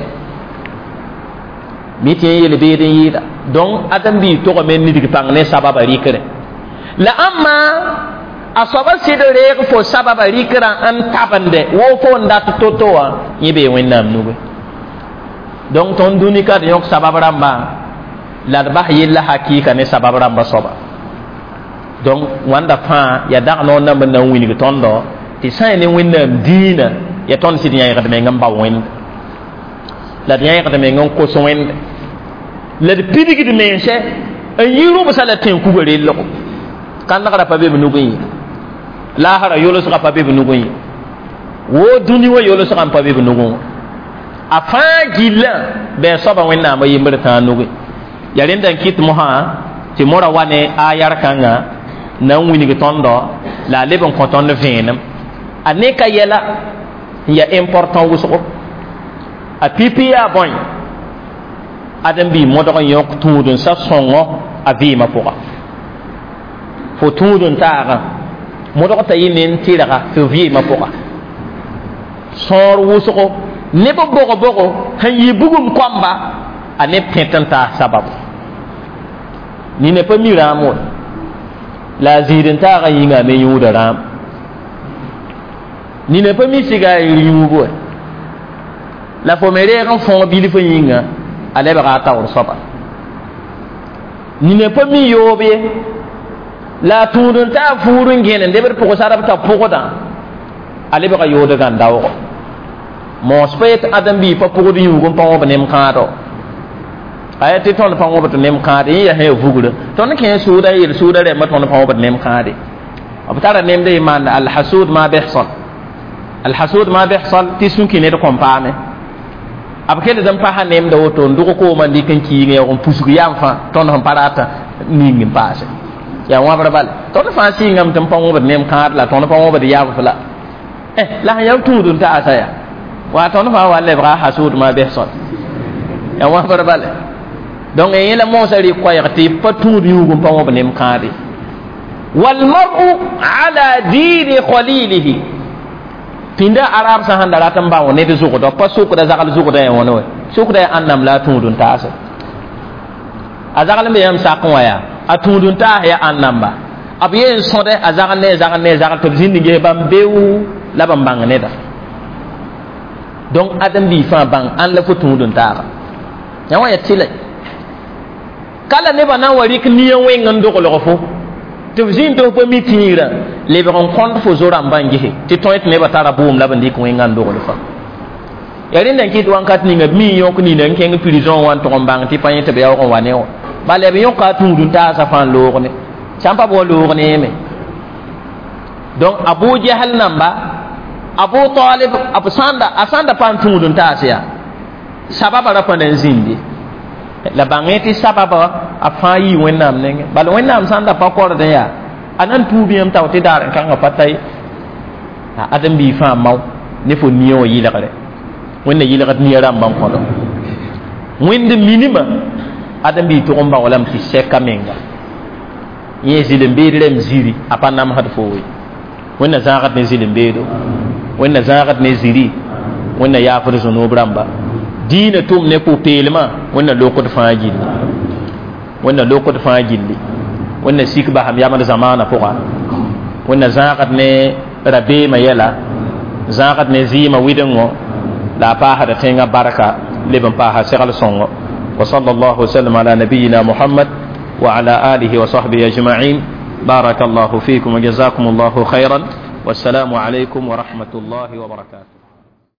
ميتين يلبيدن يدا donc adam bi to ko men nidi pang ne sababa rikre la amma asaba sidere fo sababa rikra an tabande wo fo ndat to to wa yibe wennam nugo donc ton duni ka de yok sababa ramba la bah yilla hakika ne sababa ramba soba donc wanda fa ya dak no nam na wini tondo ti sai ne wennam dina ya ton sidnya ya kadame ngam ba wen la dia ya kadame ngam ko so wen la de pidigi de mense en yiro basala ten ku gore lo kan na kada pabe bnu gui la hara yolo sa pabe bnu gui wo duni wo yolo sa pabe bnu gui afa gilla be so ba wenna ma yimbe ta no gui yaren dan kit mo ha ti mora wane ayar kanga na wini gi tondo la lebon ko tondo venam aneka yela ya important wo so a pipi ya boy adam bi modon yok tudun sa songo avima poka fo tudun taga modon ta yinin tiraga fo vima poka sor wusoko ne bo bogo bogo han yibugum kwamba ane petanta sababu ni ne pa miramo la zirin taga yinga me yuda ram ni ne pa mi siga yugo la fo mere ran fon bili fo yinga ale ba ta or soba ni ne pa mi yobe la tudun ta furun genen de ber poko sarab ta poko da ale ba yoda gan dawo mo spet adam bi pa poko di yugo pa wo nem ka do ay ti ton pa wo nem ka de ya he vugure ton ke suda yir suda de ma ton pa wo nem ka de abtara nem de man al hasud ma bihsal al hasud ma bihsal ti sunki ne to kompame abkele zam pa hanem da woto nduko ko man dikan ki ngi on pusu yam fa ton hon parata ni ngi passe ya wa barbal ton fa si ngam tam pa wo nem ka la ton pa wo de ya fa eh la ya tudun ta asaya wa ton fa wa le bra hasud ma bihsal ya wa barbal donc e la mo sari ko yakti patu yugo pa wo nem ka de wal mar'u ala dini khalilihi tinda arab sa handa ratam ba woni de zuko do pa suko da zakal zuko da wono suko da annam la tudun ta asa azakal me yam sa ko ya atudun ta ya annam ba abiye so de azakal ne zakal ne zakal to zindi ge bam bewu la bam bang ne da donc adam bi fa bang an la fu tudun ta ya wa ya tile kala ne ba na wari kniyan wen ngando ko lo fo to zin to po mitira le ba on compte fo zora mbangi ti toit ne ba tara boom la bandi ko ngando ko fa yarin dan ki to an kat ni ngab mi yok ni nan ken prison wan to mbang ti panye te be ko wane o ba le be yok ka tu dun ta sa fan lo ne champa bo lo ne me donc abu jahal namba abu talib abu sanda asanda pan tu dun ta sia sababa ra panen zindi la bangeti sababa afayi wennam nenge bal wennam sanda pa ko de ya anan tubiam tawti dar kan ga patay adam bi fa maw ne fo niyo yi la kare wonna yi la kat niya ram bam ko do wende minima adam bi to omba walam ti seka menga yẽ zilim beed rem ziri a pa namsd fo we wẽnna zãagd ne zilim beedo wẽnna zãagd ne ziri wẽnna yaafd zunub rãmba diinã tʋm ne pʋ-peelmã wẽnna lokd fãa gilli wẽnna lokd fãa gilli wẽnna sik basam yamd zamaanã pʋga wẽnna zãagd ne rabeemã yɛla zãagd ne zɩɩmã wɩdengõ la a paasda tẽngã barka leb n paasa segl sõngo وصلى الله وسلم على نبينا محمد وعلى آله وصحبه أجمعين بارك الله فيكم وجزاكم الله خيرا والسلام عليكم ورحمة الله وبركاته.